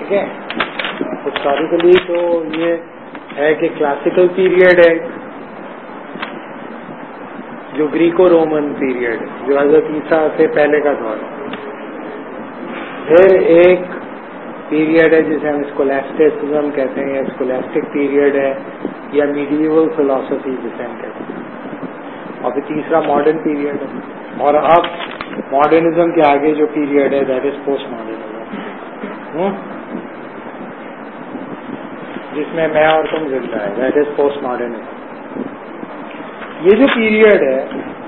دیکھیں ہسٹوریکلی تو یہ ہے کہ کلاسیکل پیریڈ ہے جو گریکو رومن پیریڈ جو حضرت عیسیٰ سے پہلے کا دور ہے. پھر ایک پیریڈ ہے جسے ہم اسکولاسٹسزم کہتے ہیں یا اسکولاسٹک پیریڈ ہے یا میڈیول فلاسفی جسے ہم کہتے ہیں. اور پھر تیسرا ماڈرن پیریڈ ہے. اور اب ماڈرنزم کے آگے جو پیریڈ ہے دیٹ از پوسٹ ماڈرنزم جس میں میں اور تم زندہ ہے دیٹ از پوسٹ ماڈرنزم. یہ جو پیریڈ ہے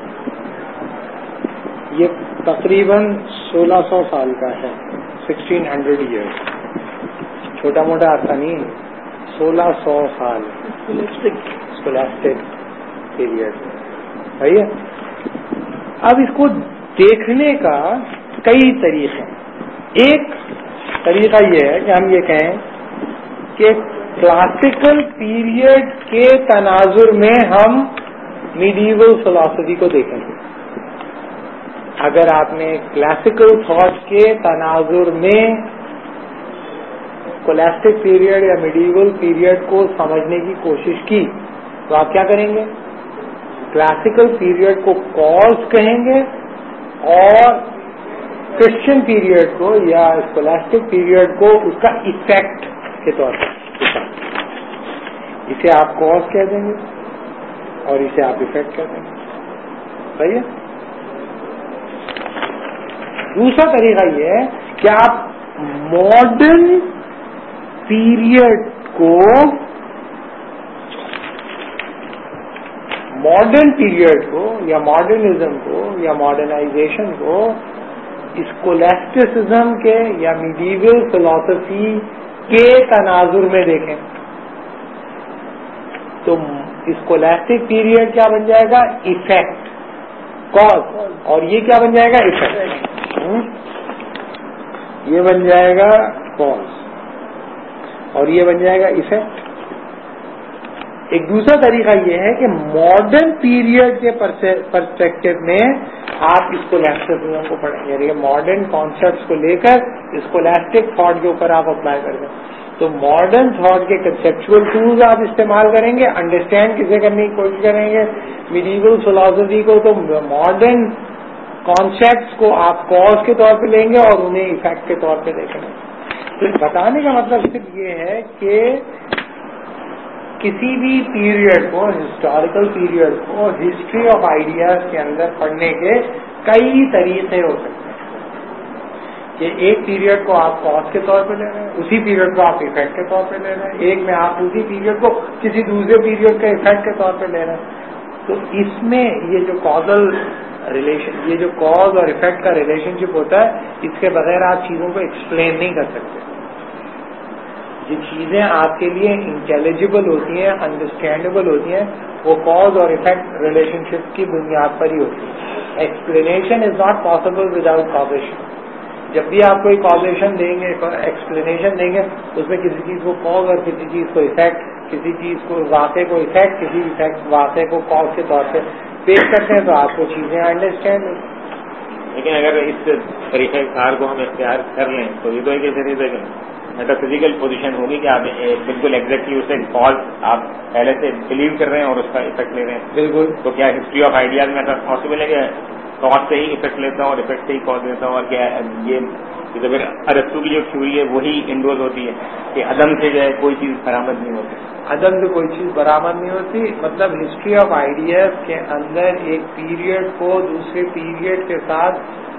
یہ تقریباً 1600 سال کا ہے 1600 ایئرس. چھوٹا موٹا عرصہ نہیں 1600 سال اسکولاسٹک پیریڈ صحیح ہے. اب اس کو دیکھنے کا کئی طریقے ہیں. ایک طریقہ یہ ہے کہ ہم یہ کہیں کہ کلاسیکل پیریڈ کے تناظر میں ہم میڈیول فلاسفی کو دیکھیں گے. اگر آپ نے کلاسیکل تھاٹ کے تناظر میں اسکولاسٹک پیریڈ یا میڈیول پیریڈ کو سمجھنے کی کوشش کی تو آپ کیا کریں گے؟ کلاسیکل پیریڈ کو کاز کہیں گے اور کرسچن پیریڈ کو یا اسکولاسٹک پیریڈ کو اس کا ایفیکٹ کے طور پر. اسے آپ کاز کہہ دیں گے اور اسے آپ ایفیکٹ کہہ دیں گے. صحیح ہے. دوسرا طریقہ یہ ہے کہ آپ ماڈرن پیریڈ کو یا ماڈرنزم کو یا ماڈرنائزیشن کو اسکولاسٹسزم کے یا میڈیول فلاسفی کے تناظر میں دیکھیں تو اسکولاسٹک پیریڈ کیا بن جائے گا؟ Effect cause. اور یہ کیا بن جائے گا؟ ایفیکٹ. یہ بن جائے گا کاز اور یہ بن جائے گا ایفیکٹ. ایک دوسرا طریقہ یہ ہے کہ ماڈرن پیریڈ کے پرسپیکٹو میں آپ اسکولاسٹسزم کو پڑھیں گے. یعنی ماڈرن کانسیپٹس کو لے کر اسکولاسٹک تھاٹ کے اوپر آپ اپلائی کر دیں تو ماڈرن تھاٹ کے کنسیپچول ٹولز آپ استعمال کریں گے. انڈرسٹینڈ کسے کرنے کی کوشش کریں گے؟ میڈیول فلاسفی کو. تو ماڈرن کانسیپٹس کو آپ کاز کے طور پہ لیں گے اور انہیں ایفیکٹ کے طور پہ دیکھیں گے. تو بتانے کا مطلب صرف یہ ہے کہ کسی بھی پیریڈ کو ہسٹوریکل پیریڈ کو ہسٹری آف آئیڈیاز کے اندر پڑھنے کے کئی طریقے ہو سکتے ہیں. کہ ایک پیریڈ کو آپ کاز کے طور پہ لے رہے ہیں, اسی پیریڈ کو آپ ایفیکٹ کے طور پہ لے رہے ہیں, ایک میں آپ اسی پیریڈ کو کسی دوسرے پیریڈ کے ایفیکٹ کے طور پہ لے رہے ہیں. تو اس میں یہ جو کازل ریلیشن, یہ جو کاز اور ایفیکٹ کا ریلیشن شپ ہوتا ہے, اس کے بغیر آپ چیزوں کو ایکسپلین نہیں کر سکتے. جو چیزیں آپ کے لیے انٹیلیجیبل ہوتی ہیں, انڈرسٹینڈیبل ہوتی ہیں, وہ کاز اور ایفیکٹ ریلیشن شپ کی بنیاد پر ہی ہوتی ہے. Explanation is not possible without causation. جب بھی آپ کوئی کازیشن دیں گے, ایکسپلینیشن دیں گے, اس میں کسی چیز کو کاز اور کسی چیز کو ایفیکٹ, کسی چیز کو واقعے کو ایفیکٹ, کسی واقعے کو کاز کے طور پہ پیش کرتے ہیں تو آپ کو چیزیں انڈرسٹینڈ ہوتی ہیں. لیکن اگر اس طریقہ کار کو ہم اختیار کر لیں تو یہ تو ایک ایسے طریقے میٹا فزیکل پوزیشن ہوگی کہ آپ بالکل ایگزیکٹلی اسے کاز آپ پہلے سے بلیو کر رہے ہیں اور اس کا افیکٹ لے رہے ہیں. بالکل. تو کیا ہسٹری آف آئیڈیاز میں ایسا پاسبل ہے کہ کاز سے ہی افیکٹ لیتا ہوں اور افیکٹ سے ہی کاز لیتا ہوں, اور کیا یہ پھر ارسطو کی جو تھیوری ہے وہی انڈوز ہوتی ہے کہ عدم سے جو ہے کوئی چیز برآمد نہیں ہوتی؟ عدم سے کوئی چیز برآمد نہیں ہوتی. مطلب ہسٹری آف آئیڈیاز کے اندر ایک پیریڈ کو دوسرے پیریڈ کے ساتھ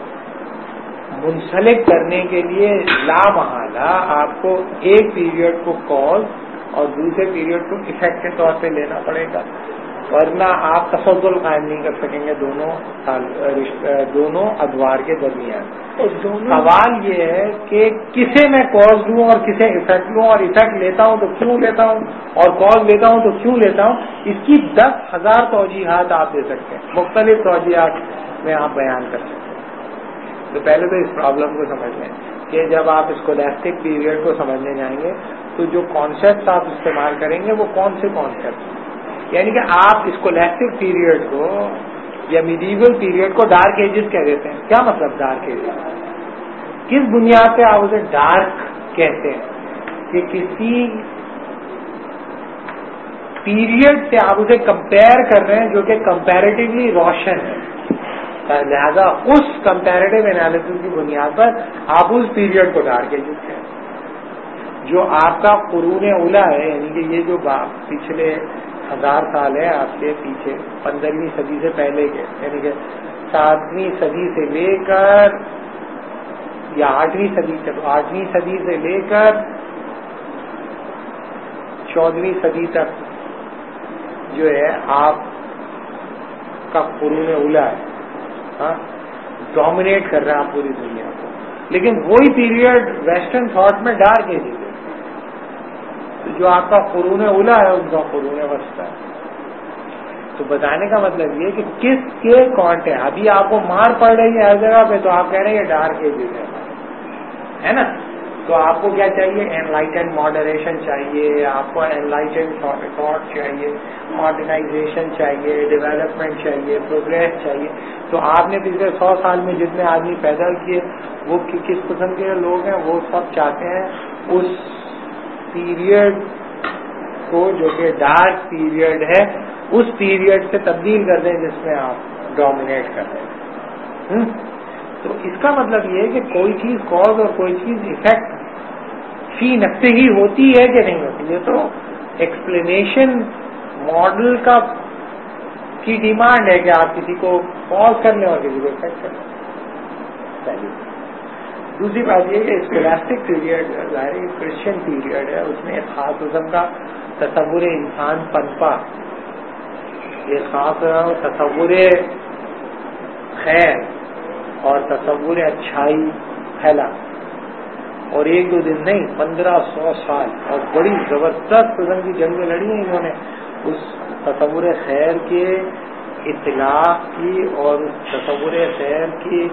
منسلک کرنے کے لیے لامحالہ آپ کو ایک پیریڈ کو کاز اور دوسرے پیریڈ کو ایفیکٹ کے طور پہ لینا پڑے گا, ورنہ آپ تفضل قائم نہیں کر سکیں گے دونوں ادوار کے درمیان. سوال یہ ہے کہ کسے میں کاز لوں اور کسے ایفیکٹ لوں, اور ایفیکٹ لیتا ہوں تو کیوں لیتا ہوں, اور کاز لیتا ہوں تو کیوں لیتا ہوں. اس کی 10,000 توجیحات آپ دے سکتے ہیں, مختلف توجیحات میں آپ بیان کر سکتے ہیں. تو پہلے تو اس پرابلم کو سمجھ لیں کہ جب آپ اسکولاسٹک پیریڈ کو سمجھنے جائیں گے تو جو کانسیپٹس آپ استعمال کریں گے وہ کون سے کانسیپٹس, یعنی کہ آپ اسکولاسٹک پیریڈ کو یا میڈیول پیریڈ کو ڈارک ایجز کہہ دیتے ہیں. کیا مطلب ڈارک ایجز؟ کس بنیاد پہ آپ اسے ڈارک کہتے ہیں؟ کہ کسی پیریڈ سے آپ اسے کمپیئر کر رہے ہیں جو کہ کمپیریٹیولی روشن ہے، لہذا اس کمپیریٹیو انالیسس کی بنیاد پر آپ اس پیریڈ کو ڈارک ایجز کہتے ہیں۔ جو آپ کا قرون اولیٰ ہے، یعنی کہ یہ جو پچھلے 1000 سال ہے آپ کے پیچھے، 15ویں صدی سے پہلے کے، یعنی کہ 7ویں صدی سے لے کر یا 8ویں صدی، چلو 8ویں صدی سے لے کر 14ویں صدی تک جو ہے آپ کا قرون اولیٰ ہے، ہاں ڈومینیٹ کر رہا ہے پوری دنیا کو، لیکن وہی پیریڈ ویسٹرن تھاٹ میں ڈارک ایجز ہے۔ تو جو آپ کا قرون اولیٰ ہے ان کا قرون وسطیٰ ہے۔ تو بتانے کا مطلب یہ کہ کس کے کانٹ ہے، ابھی آپ کو مار پڑ رہی ہے ہر جگہ پہ تو آپ کہہ رہے ہیں یہ ڈارک ایجز ہے نا۔ تو آپ کو کیا چاہیے؟ انلائٹنڈ ماڈریشن چاہیے، آپ کو انلائٹنڈ تھاٹ چاہیے، ماڈرنائزیشن چاہیے، ڈیولپمنٹ چاہیے، پروگریس چاہیے۔ تو آپ نے پچھلے 100 سال میں جتنے آدمی پیدا کیے وہ کس قسم کے لوگ ہیں؟ وہ سب چاہتے ہیں اس پیریڈ کو جو کہ ڈارک پیریڈ ہے اس پیریڈ سے تبدیل کر دیں جس میں آپ ڈومینیٹ کر رہے ہیں۔ تو اس کا مطلب یہ ہے کہ کوئی چیز کاز اور کوئی چیز ایفیکٹ فی نفسہ ہی ہوتی ہے کہ نہیں ہوتی۔ یہ تو ایکسپلینیشن ماڈل کی ڈیمانڈ ہے کہ آپ کسی کو کاز کر لیں اور کسی کو ایفیکٹ کر لیں۔ پہلی دوسری بات یہ کہ اسکولاسٹک پیریڈ ظاہر کرسچن پیریڈ ہے، اس میں ایک خاص قسم کا تصور انسان پنپا، ایک خاص تصور خیر اور تصور اچھائی پھیلا، اور 1-2 دن نہیں 1500 سال، اور بڑی زبردست قسم کی جنگیں لڑی ہیں انہوں نے اس تصور خیر کے اطلاع کی اور اس تصور خیر کی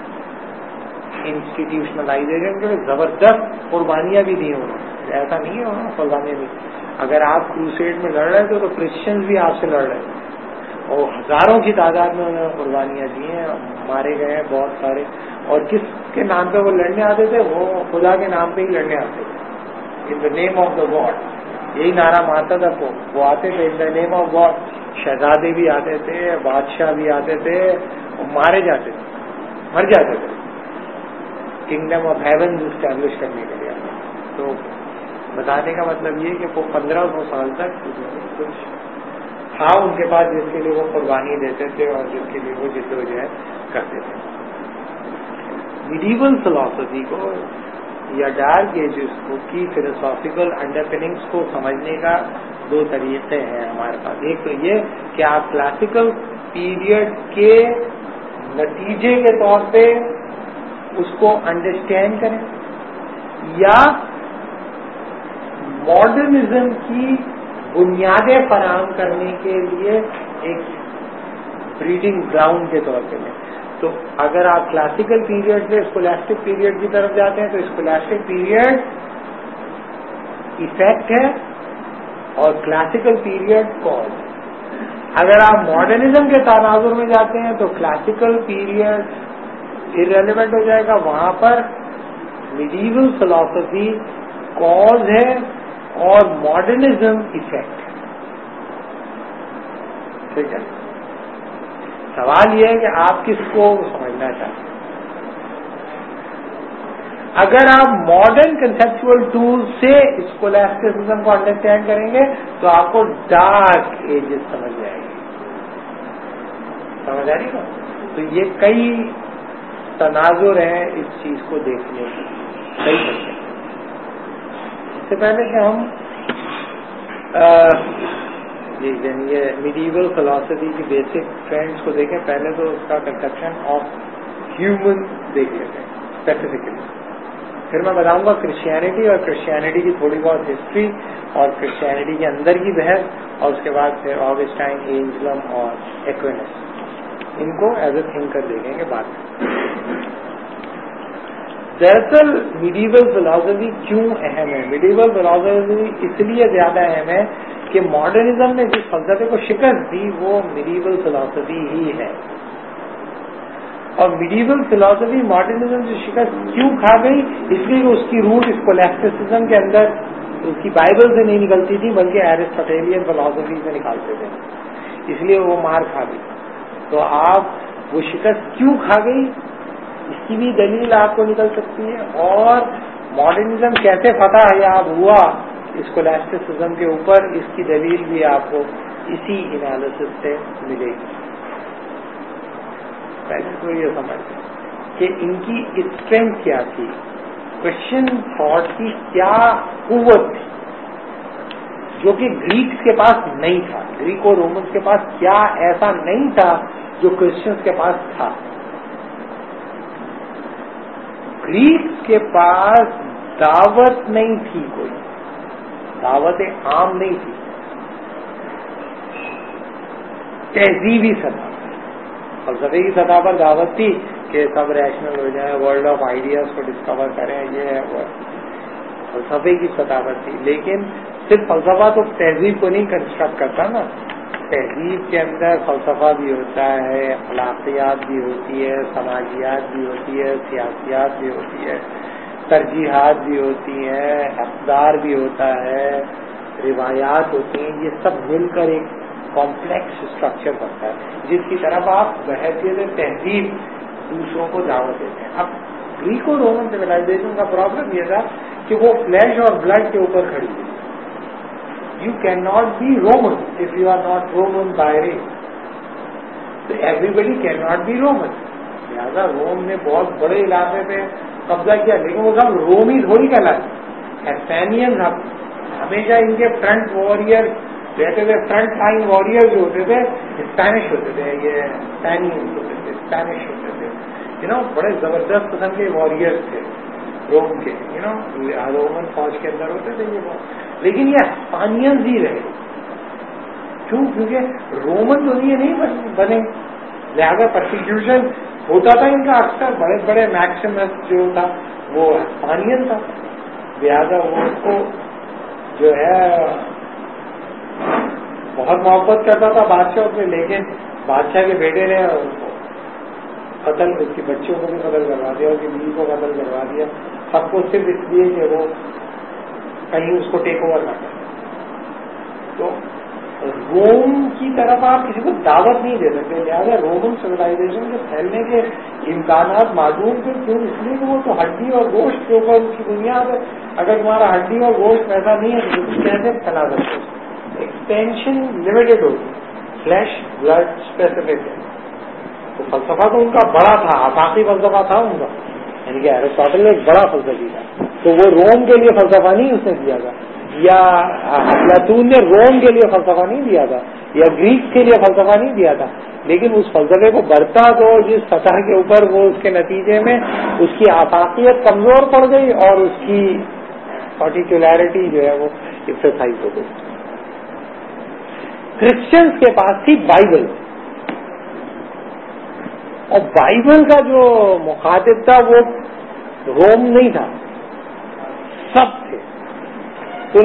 انسٹیٹیوشنلائزیشن کے لیے زبردست قربانیاں بھی دی انہوں نے۔ ایسا نہیں ہے انہوں نے قربانیاں دی، اگر آپ کروسیڈ میں لڑ رہے تھے تو کرسچنز بھی آپ سے لڑ رہے تھے، اور ہزاروں کی تعداد میں انہوں نے قربانیاں دی ہیں، مارے گئے ہیں بہت سارے۔ اور کس کے نام پہ وہ لڑنے آتے تھے؟ وہ خدا کے نام پہ ہی لڑنے آتے تھے، ان دا نیم آف دا گاڈ، یہی نعرہ مارتا تھا وہ آتے تھے، ان دا نیم آف گاڈ۔ شہزادے بھی آتے تھے، بادشاہ بھی آتے تھے، وہ مارے جاتے تھے، مر جاتے تھے، کنگڈم آف ہیون اسٹیبلش کرنے کے لیے۔ تو بتانے کا مطلب یہ کہ وہ 1500 سال تک کچھ تھا ان کے پاس جس کے لیے وہ قربانی دیتے تھے اور جس کے لیے وہ جدوجہد کرتے تھے۔ میڈیول فلاسفی کو یا ڈارک ایجز کو کی فلسافیکل انڈرپننگس کو سمجھنے کا 2 طریقے ہیں ہمارے پاس۔ ایک تو یہ کہ آپ کلاسیکل پیریڈ کے نتیجے کے طور پہ اس کو انڈرسٹینڈ کریں، یا ماڈرنزم کی بنیادیں فراہم کرنے کے لیے ایک بریڈنگ گراؤنڈ کے طور پہ لیں۔ تو اگر آپ کلاسیکل پیریڈ سے اسکولاسٹک پیریڈ کی طرف جاتے ہیں تو اسکولاسٹک پیریڈ ایفیکٹ ہے اور کلاسیکل پیریڈ کاز۔ اگر آپ ماڈرنزم کے تناظر میں جاتے ہیں تو کلاسیکل پیریڈ irrelevant ہو جائے گا، وہاں پر میڈیول فلاسفی کاز ہے اور ماڈرنزم ایفیکٹ ہے۔ ٹھیک ہے، سوال یہ ہے کہ آپ کس کو سمجھنا چاہتے ہیں۔ اگر آپ ماڈرن کنسپچول ٹول سے اسکولاسٹسزم کو انڈرسٹینڈ کریں گے تو آپ کو ڈارک ایجز سمجھ جائے گی، سمجھ آ رہی ہے؟ تو یہ کئی تناظر ہیں اس چیز کو دیکھنے کی، کئی طریقے۔ اس سے پہلے کہ ہم یہ میڈیول فلاسفی کی بیسک ٹرینڈز کو دیکھیں، پہلے تو اس کا کنسپشن آف ہیومن دیکھ لیتے ہیں اسپیسیفکلی، پھر میں بتاؤں گا کرسچینٹی اور کرسچینٹی کی تھوڑی بہت ہسٹری اور کرسچینٹی کے اندر کی بحث، اور اس کے بعد پھر آگسٹائن، اینجلم اور ایکوینس، ان کو ایز اے تھنکر دیکھیں گے بعد میں۔ دراصل میڈیول فلاسفی کیوں اہم ہے؟ میڈیول فلاسفی اس لیے زیادہ اہم ہے کہ ماڈرنزم نے جس فلسفے کو شکست دی وہ میڈیول فلاسفی ہی ہے، اور میڈیول فلاسفی ماڈرنزم سے شکست کیوں کھا گئی؟ اس لیے کہ اس کی روٹ اسکولاسٹسزم کے اندر اس کی بائبل سے نہیں نکلتی تھی بلکہ ایرسٹوٹیلین فلاسفی سے نکالتے تھے، اس لیے وہ مار کھا گئی. تو آپ وہ شکست کیوں کھا گئی اس کی بھی دلیل آپ کو نکل سکتی ہے. اور ماڈرنزم کیسے فتح یاب ہوا اسکولاسٹسزم کے اوپر، اس کی دلیل بھی آپ کو اسی انالیسس سے ملے گی. پہلے تو یہ سمجھیں کہ ان کی اسٹرینتھ کیا تھی، کرسچن تھاٹ کی کیا قوت تھی جو کہ گریکس کے پاس نہیں تھا. گریک اور رومنس کے پاس کیا ایسا نہیں تھا جو کرسچنس کے پاس تھا. گریکس کے پاس دعوت نہیں تھی، کوئی دعوت عام نہیں تھی، تہذیبی سطح فلسفے کی سطح پر دعوت تھی کہ سب ریشنل ہو جائیں، ورلڈ آف آئیڈیاز کو ڈسکور کریں، یہ ہے وہ فلسفے کی سطح پر تھی. لیکن صرف فلسفہ تو تہذیب کو نہیں کنسٹرکٹ کرتا نا، تہذیب کے اندر فلسفہ بھی ہوتا ہے، اخلاقیات بھی ہوتی ہے، سماجیات بھی ہوتی ہے، سیاسیات بھی ہوتی ہے، ترجیحات بھی ہوتی ہیں، اقدار بھی ہوتا ہے، روایات ہوتی ہیں. یہ سب مل کر ایک کمپلیکس اسٹرکچر بنتا ہے جس کی طرف آپ بحیثیت تہذیب دوسروں کو دعوت دیتے ہیں. اب گریک اور رومن سویلائزیشن کا پرابلم یہ تھا کہ وہ فلیش اور بلڈ کے اوپر کھڑی ہے. You can not be Roman if you are not Roman by race. تو everybody can not be Roman. لہٰذا روم نے بہت بڑے علاقے پہ قبضہ کیا، لیکن وہ سب رومی تھوڑی کہلاتے. اسپینین ہمیشہ ان کے فرنٹ وارئر رہتے تھے. فرنٹ لائن وارئر جو ہوتے تھے اسپینش ہوتے تھے، یہ اسپینیئنز ہوتے تھے، اسپینش ہوتے تھے. بڑے زبردست قسم کے وارئرز تھے روم کے، رومن فوج کے اندر ہوتے تھے یہ. لیکن یہ ہسپانیئنز ہی رہے. کیوں؟ کیونکہ رومن تو یہ نہیں بنے، لہذا پرسیکیوشن ہوتا تھا ان کا اکثر. بڑے بڑے میکسیمس جو تھا وہ ہسپانیئن تھا، لہذا وہ اس کو جو ہے بہت محبت کرتا تھا بادشاہ سے. لیکن بادشاہ کے بیٹے نے اس کو قتل، اس کی بچوں کو بھی قتل کروا دیا، اس کی بیوی کو قتل کروا دیا، سب کو صرف اس لیے کہ وہ کہیں اس کو ٹیک اوور نہ کرے. تو روم کی طرف آپ کسی کو دعوت نہیں دے سکتے. لہٰذا رومن سویلائزیشن کے پھیلنے کے امکانات معدوم تھے. کیوں؟ اس لیے کہ وہ تو ہڈی اور گوشت کے اوپر اس کی بنیاد ہے. اگر تمہارا ہڈی اور گوشت ایسا نہیں ہے تو تم کیسے پھیلا سکتے؟ ایکسٹینشن لمیٹڈ ہوگی، فلیش بلڈ اسپیسیفک ہے. تو فلسفہ تو ان کا بڑا تھا، آفاقی فلسفہ تھا ان کا، یعنی کہ ایرسٹاٹل ایک بڑا فلسفی تھا. تو وہ روم کے لیے فلسفہ نہیں اس نے دیا تھا، یا افلاطون نے روم کے لیے فلسفہ نہیں دیا تھا، یا گریک کے لیے فلسفہ نہیں دیا تھا. لیکن اس فلسفے کو برتا تو جس سطح کے اوپر وہ اس کے نتیجے میں اس کی آفاقیت کمزور پڑ گئی اور اس کی پارٹیکولیرٹی جو ہے وہ ایکسرسائز ہو گئی. کرسچنس کے پاس تھی بائبل، اور بائبل کا جو مخاطب تھا وہ روم نہیں تھا، سب تھے. تو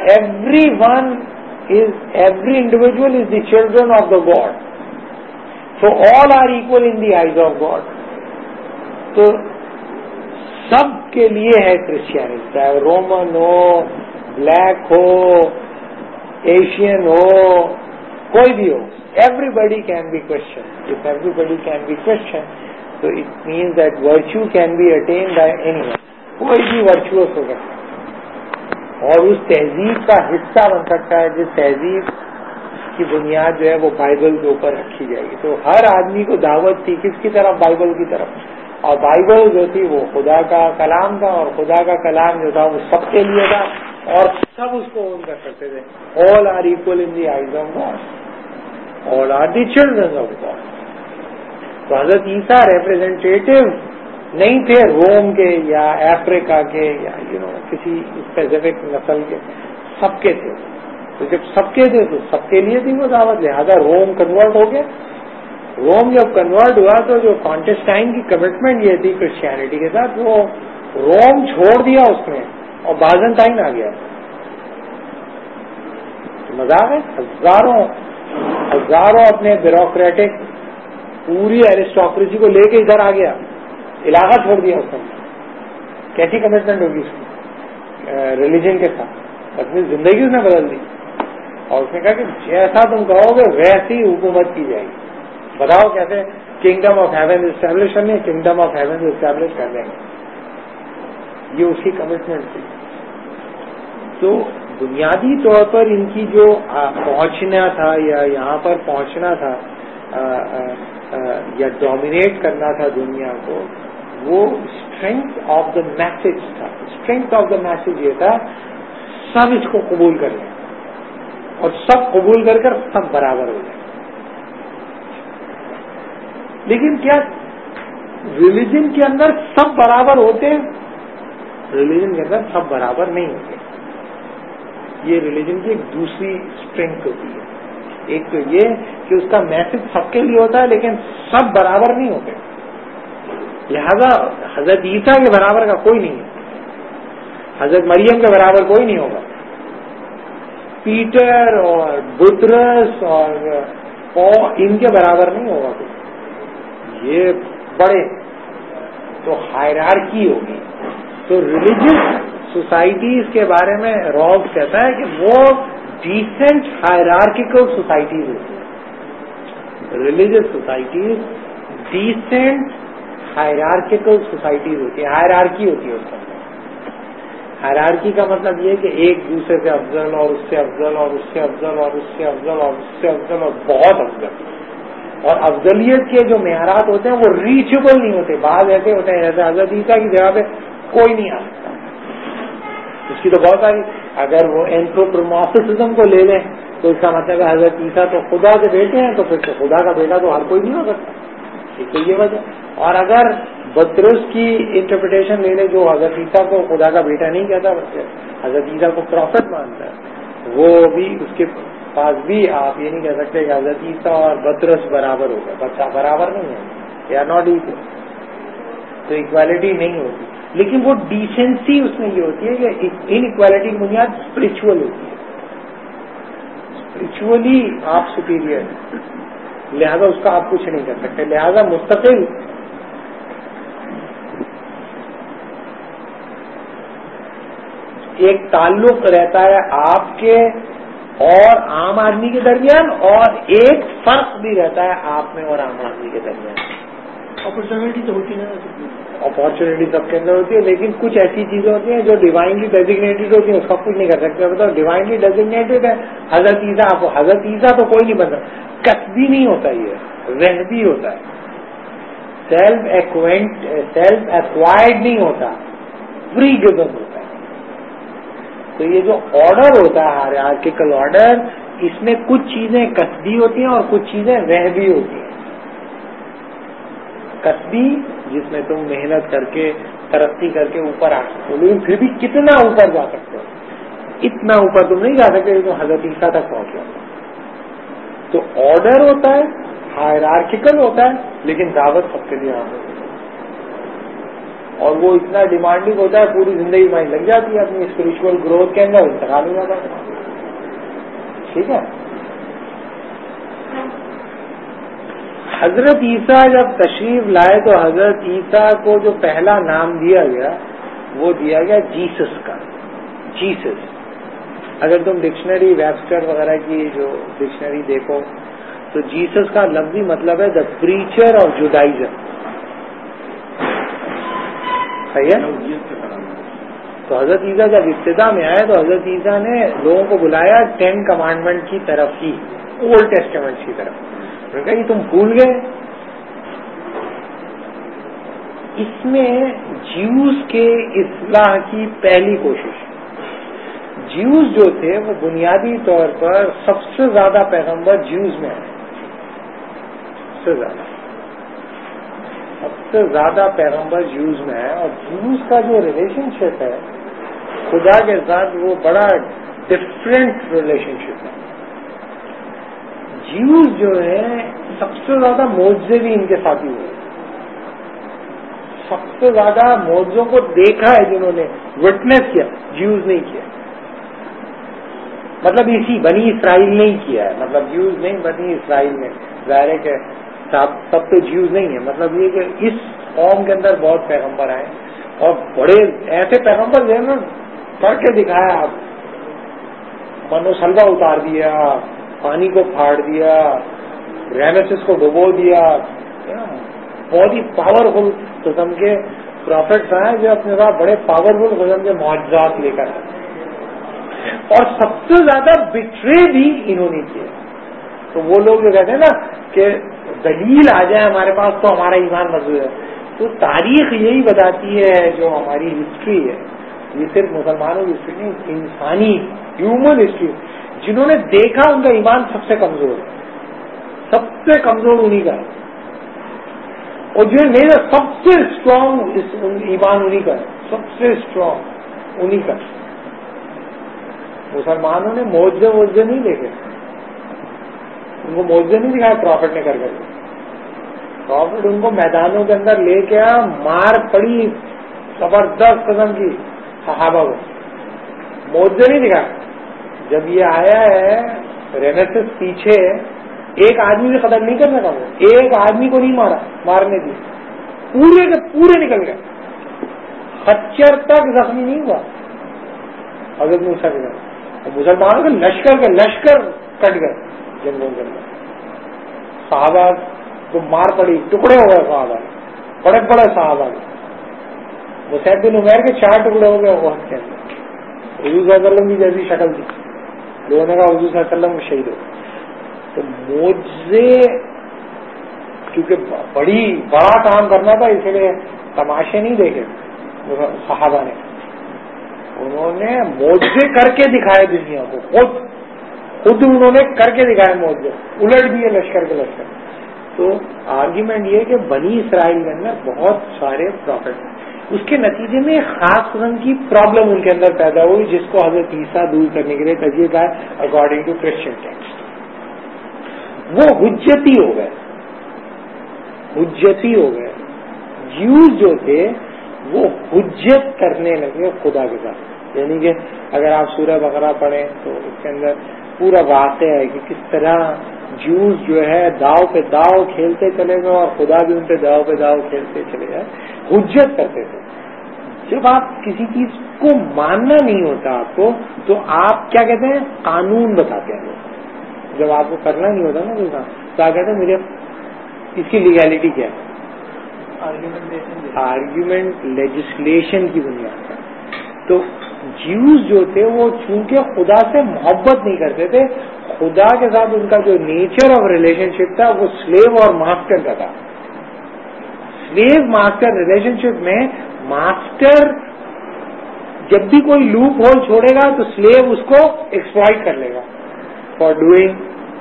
every individual is the children of the God. So all are equal in the eyes of God. تو سب کے لیے ہے کرسچینٹی، چاہے رومن ہو، بلیک ہو، ایشین ہو، کوئی بھی ہو. Everybody can be Christian. If everybody can be Christian, so it means that virtue can be attained by anyone. کوئی بھی ورچوس ہو سکتا ہے اور اس تہذیب کا حصہ بن سکتا ہے جس تہذیب کی بنیاد جو ہے وہ بائبل کے اوپر رکھی جائے گی. تو ہر آدمی کو دعوت تھی کس کی طرف؟ بائبل کی طرف. اور بائبل جو تھی وہ خدا کا کلام تھا، اور خدا کا کلام جو تھا وہ سب کے لیے تھا اور سب اس کو اون کر سکتے تھے. All are equal in the eyes of God. All are the children of God. تو حضرت عیسیٰ ریپریزنٹیٹو نہیں تھے روم کے یا افریقہ کے یا کسی اسپیسیفک نسل کے، سب کے تھے. تو جب سب کے تھے تو سب کے لیے تھی وہ دعوت. لہذا روم کنورٹ ہو گیا. روم جب کنورٹ ہوا تو جو کانٹسٹائن کی کمٹمنٹ یہ تھی کرسچینٹی کے ساتھ، وہ روم چھوڑ دیا اس نے اور بازنٹائن آ گیا. مذاق ہے. ہزاروں اپنے بیوروکریٹک پوری ایرسٹوکریسی کو لے کے ادھر آ گیا، علاقہ چھوڑ دیا اس نے. کیسی کمٹمنٹ ہوگی اس کی ریلیجن کے ساتھ؟ اپنی زندگی اس نے بدل دی اور اس نے کہا کہ جیسا تم کہو گے ویسی حکومت کی جائے گی. بتاؤ کیسے کنگڈم آف ہیون اسٹیبلش کرنے, کنگڈم آف ہیون اسٹیبلش کر لیں گے. یہ اس کی کمٹمنٹ تھی. تو بنیادی طور پر ان کی جو پہنچنا تھا یا یہاں پر پہنچنا تھا یا ڈومینیٹ کرنا تھا دنیا کو, وہ اسٹرینتھ آف دا میسج تھا. اسٹرینتھ آف دا میسج یہ تھا سب اس کو قبول کر لیں اور سب قبول کر سب برابر ہو جائیں. لیکن کیا ریلیجن کے اندر سب برابر ہوتے ہیں؟ ریلیجن کے اندر سب برابر نہیں ہوتے. یہ ریلیجن کی ایک دوسری اسٹرینتھ ہوتی ہے. ایک تو یہ کہ اس کا میسج سب کے لیے ہوتا ہے لیکن سب برابر نہیں ہوتے. لہذا حضرت عیسیٰ کے برابر کا کوئی نہیں ہے, حضرت مریم کے برابر کوئی نہیں ہوگا, پیٹر اور بطرس اور ان کے برابر نہیں ہوگا کوئی. یہ بڑے تو ہائرارکی ہوگی. تو ریلیجیس سوسائٹیز کے بارے میں رالز کہتا ہے کہ وہ ڈیسنٹ ہائرارکیکل سوسائٹیز ہوتی ہیں. Religious societies decent hierarchical societies ہوتی ہیں. ہائرارکی ہوتی ہے اس کا. ہائرارکی کا مطلب یہ کہ ایک دوسرے سے افضل اور اس سے افضل اور اس سے افضل اور اس سے افضل اور اس سے افضل اور بہت افضل. اور افضلیت کے جو معیارات ہوتے ہیں وہ ریچبل نہیں ہوتے. بعض ایسے ہوتے ہیں جیسے حضرت عیسیٰ کی جگہ پہ کوئی نہیں آ سکتا. اس کی تو بہت ساری, اگر وہ اینتھروپومورفزم کو لے لیں تو اس کا مطلب ہے حضرت عیسیٰ تو خدا کے بیٹے ہیں, تو پھر تو خدا کا بیٹا تو ہر کوئی نہیں ہو سکتا. ایک تو یہ وجہ. اور اگر بطرس کی انٹرپریٹیشن لے لیں جو حضرت عیسیٰ کو خدا کا بیٹا نہیں کہتا بلکہ حضرت عیسیٰ کو پروفٹ مانتا ہے, وہ بھی اس کے پاس بھی آپ یہ نہیں کہہ سکتے کہ حضرت عیسیٰ اور بطرس برابر ہو گئے. بچہ برابر نہیں ہے, دے آر ناٹ ایکول. تو ایکوالٹی نہیں ہوتی. لیکن وہ ڈیسنسی اس میں یہ ہوتی ہے کہ ان ایکوالٹی کی بنیاد اسپرچل ہوتی ہے. اسپرچولی آپ سپیریئر ہیں, لہذا اس کا آپ کچھ نہیں کر سکتے. لہذا مستقل ایک تعلق رہتا ہے آپ کے اور عام آدمی کے درمیان, اور ایک فرق بھی رہتا ہے آپ میں اور عام آدمی کے درمیان. اپرچونٹی تو ہوتی ہے, اپارچونیٹی سب کے اندر ہوتی ہے, لیکن کچھ ایسی چیزیں ہوتی ہیں جو ڈیوائنلی ڈیزگنیٹڈ ہوتی ہیں, اس کا کچھ نہیں کر سکتے. بتاؤ ڈیوائنلی ڈیزگنیٹڈ ہے حضرت عیسیٰ, آپ حضرت عیسیٰ تو کوئی نہیں بن سکتا. کسبی نہیں ہوتا, یہ رہبی ہوتا ہے. سیلف ایکوائرڈ نہیں ہوتا, فری گزن ہوتا ہے. تو یہ جو آرڈر ہوتا ہے ہائرارکیکل آرڈر, اس میں کچھ چیزیں کسبی ہوتی ہیں اور کچھ چیزیں رہبی ہوتی ہیں. کسبی جس میں تم محنت کر کے ترقی کر کے اوپر آ سکتے ہو, لیکن پھر بھی کتنا اوپر جا سکتے ہو, اتنا اوپر تم نہیں جا سکتے کہ تم حضرت عیسیٰ تک پہنچ جاؤ. تو آرڈر ہوتا ہے, ہائرارکیکل ہوتا ہے, لیکن دعوت سب کے لیے عام ہوتی ہے. اور وہ اتنا ڈیمانڈنگ ہوتا ہے, پوری زندگی مائنڈ لگ جاتی ہے اپنی اسپرچل گروتھ کے اندر, انتقال ہو جاتا ہے. ٹھیک ہے. حضرت عیسیٰ جب تشریف لائے تو حضرت عیسیٰ کو جو پہلا نام دیا گیا وہ دیا گیا جیسس کا. جیسس, اگر تم ڈکشنری ویبسٹر وغیرہ کی جو ڈکشنری دیکھو تو جیسس کا لفظی مطلب ہے دا پریچر آف جوڈائزم. صحیح ہے. تو حضرت عیسیٰ جب ابتدا میں آئے تو حضرت عیسیٰ نے لوگوں کو بلایا 10 کمانڈمنٹ کی طرف ہی, اولڈ ٹیسٹمنٹ کی طرف. انہوں نے کہا یہ تم بھول گئے. اس میں جیوز کے اصلاح کی پہلی کوشش. جیوز جو تھے وہ بنیادی طور پر سب سے زیادہ پیغمبر جیوز میں آئے, سب سے زیادہ پیغمبر جیوز میں ہے. اور جیوز کا جو ریلیشن شپ ہے خدا کے ساتھ وہ بڑا ڈفرینٹ ریلیشن شپ ہے. جیوز جو ہے سب سے زیادہ معجزے بھی ان کے ساتھی ہوئے, سب سے زیادہ معجزوں کو دیکھا ہے جنہوں نے وٹنس کیا, جیوز نہیں کیا. مطلب اسی بنی اسرائیل نہیں کیا ہے, مطلب جیوز نہیں, بنی اسرائیل میں ظاہر ہے کہ سب تو جیوز نہیں ہے. مطلب یہ کہ اس قوم کے اندر بہت پیغمبر آئے اور بڑے ایسے پیغمبر جو ہے نا پڑھ کے دکھایا آپ मनोसल्वा उतार दिया, पानी को फाड़ दिया, रेमेसिस को डुबो दिया। बहुत ही पावरफुल किस्म के प्रॉफिट्स आए जो अपने साथ बड़े पावरफुल किस्म के मौजज़ात लेकर आए, और सबसे ज्यादा बिट्रे भी इन्होंने किए। तो वो लोग जो कहते हैं ना कि दलील आ जाए हमारे पास तो हमारा ईमान मजबूत है, तो तारीख यही बताती है, जो हमारी हिस्ट्री है, ये सिर्फ मुसलमानों की हिस्ट्री नहीं, इंसानी ह्यूमन हिस्ट्री, जिन्होंने देखा उनका ईमान सबसे कमजोर है, सबसे कमजोर उन्हीं का है, और जो नहीं सबसे स्ट्रांग ईमान उन्हीं का है, सबसे स्ट्रांग उन्हीं का। मुसलमानों ने मोजे नहीं देखे, उनको मोजे नहीं दिखाया प्रॉफिट ने कर करके। प्रॉफिट उनको मैदानों के अंदर लेके आया, मार पड़ी जबरदस्त कदम की सहाबा को, मोजे नहीं दिखाया। जब ये आया है रेनेसेंस पीछे, एक आदमी से कदर नहीं कर सका, वो एक आदमी को नहीं मारा, मारने दी, पूरे के पूरे निकल गए, खच्चर तक जख्मी नहीं हुआ हजरत मूसा के घर। मुसलमानों के लश्कर कट गए जंगलों के अंदर, सहाबा को मार पड़ी, टुकड़े हो गए सहाबा, बड़े बड़े सहाबा। मुसैब बिन उमैर के 4 टुकड़े हो गए वक्त के अंदर। हुजूर सल्लल्लाहु अलैहि वसल्लम की जैसी शक्ल थी, लोगों ने कहा हुजूर सल्लल्लाहु अलैहि वसल्लम शहीद हो। तो मोजे क्योंकि बड़ा काम करना था, इसलिए तमाशे नहीं देखे सहाबा ने, उन्होंने मोजे करके दिखाए दुनिया को, खुद उन्होंने करके दिखाए मोजे, उलट दिए लश्कर के लश्कर। तो आर्ग्यूमेंट ये कि बनी इसराइल के अंदर बहुत सारे प्रॉफिट, उसके नतीजे में खास किस्म की प्रॉब्लम उनके अंदर पैदा हुई, जिसको हजरत ईसा दूर करने के लिए तजवीज़ है अकॉर्डिंग टू क्रिश्चियन टेक्स्ट। वो हुज्जती हो गए, हुज्जती हो गए। ज्यूज जो थे वो हुज्जत करने लगे खुदा के साथ, यानी कि अगर आप सूरह बकरा पढ़ें तो उसके अंदर पूरा वाक़या है कि किस तरह ज्यूज जो है दाव पे दाव खेलते चले गए और खुदा भी उन पे दाव खेलते चले गए, हुज्जत करते थे। जब आप किसी चीज को मानना नहीं होता आपको, तो आप क्या कहते हैं, कानून बताते हैं। जब आपको करना नहीं होता ना तो क्या कहते हैं, मुझे इसकी लीगैलिटी क्या है, आर्ग्यूमेंट लेजिस्लेशन की बुनियाद पर। तो ज्यूज जो थे वो चूंकि खुदा से मोहब्बत नहीं करते थे, खुदा के साथ उनका जो नेचर ऑफ रिलेशनशिप था वो स्लेव और मास्टर का था। स्लेव मास्टर रिलेशनशिप में मास्टर जब भी कोई लूप होल छोड़ेगा तो स्लेव उसको एक्सप्लॉइट कर लेगा for doing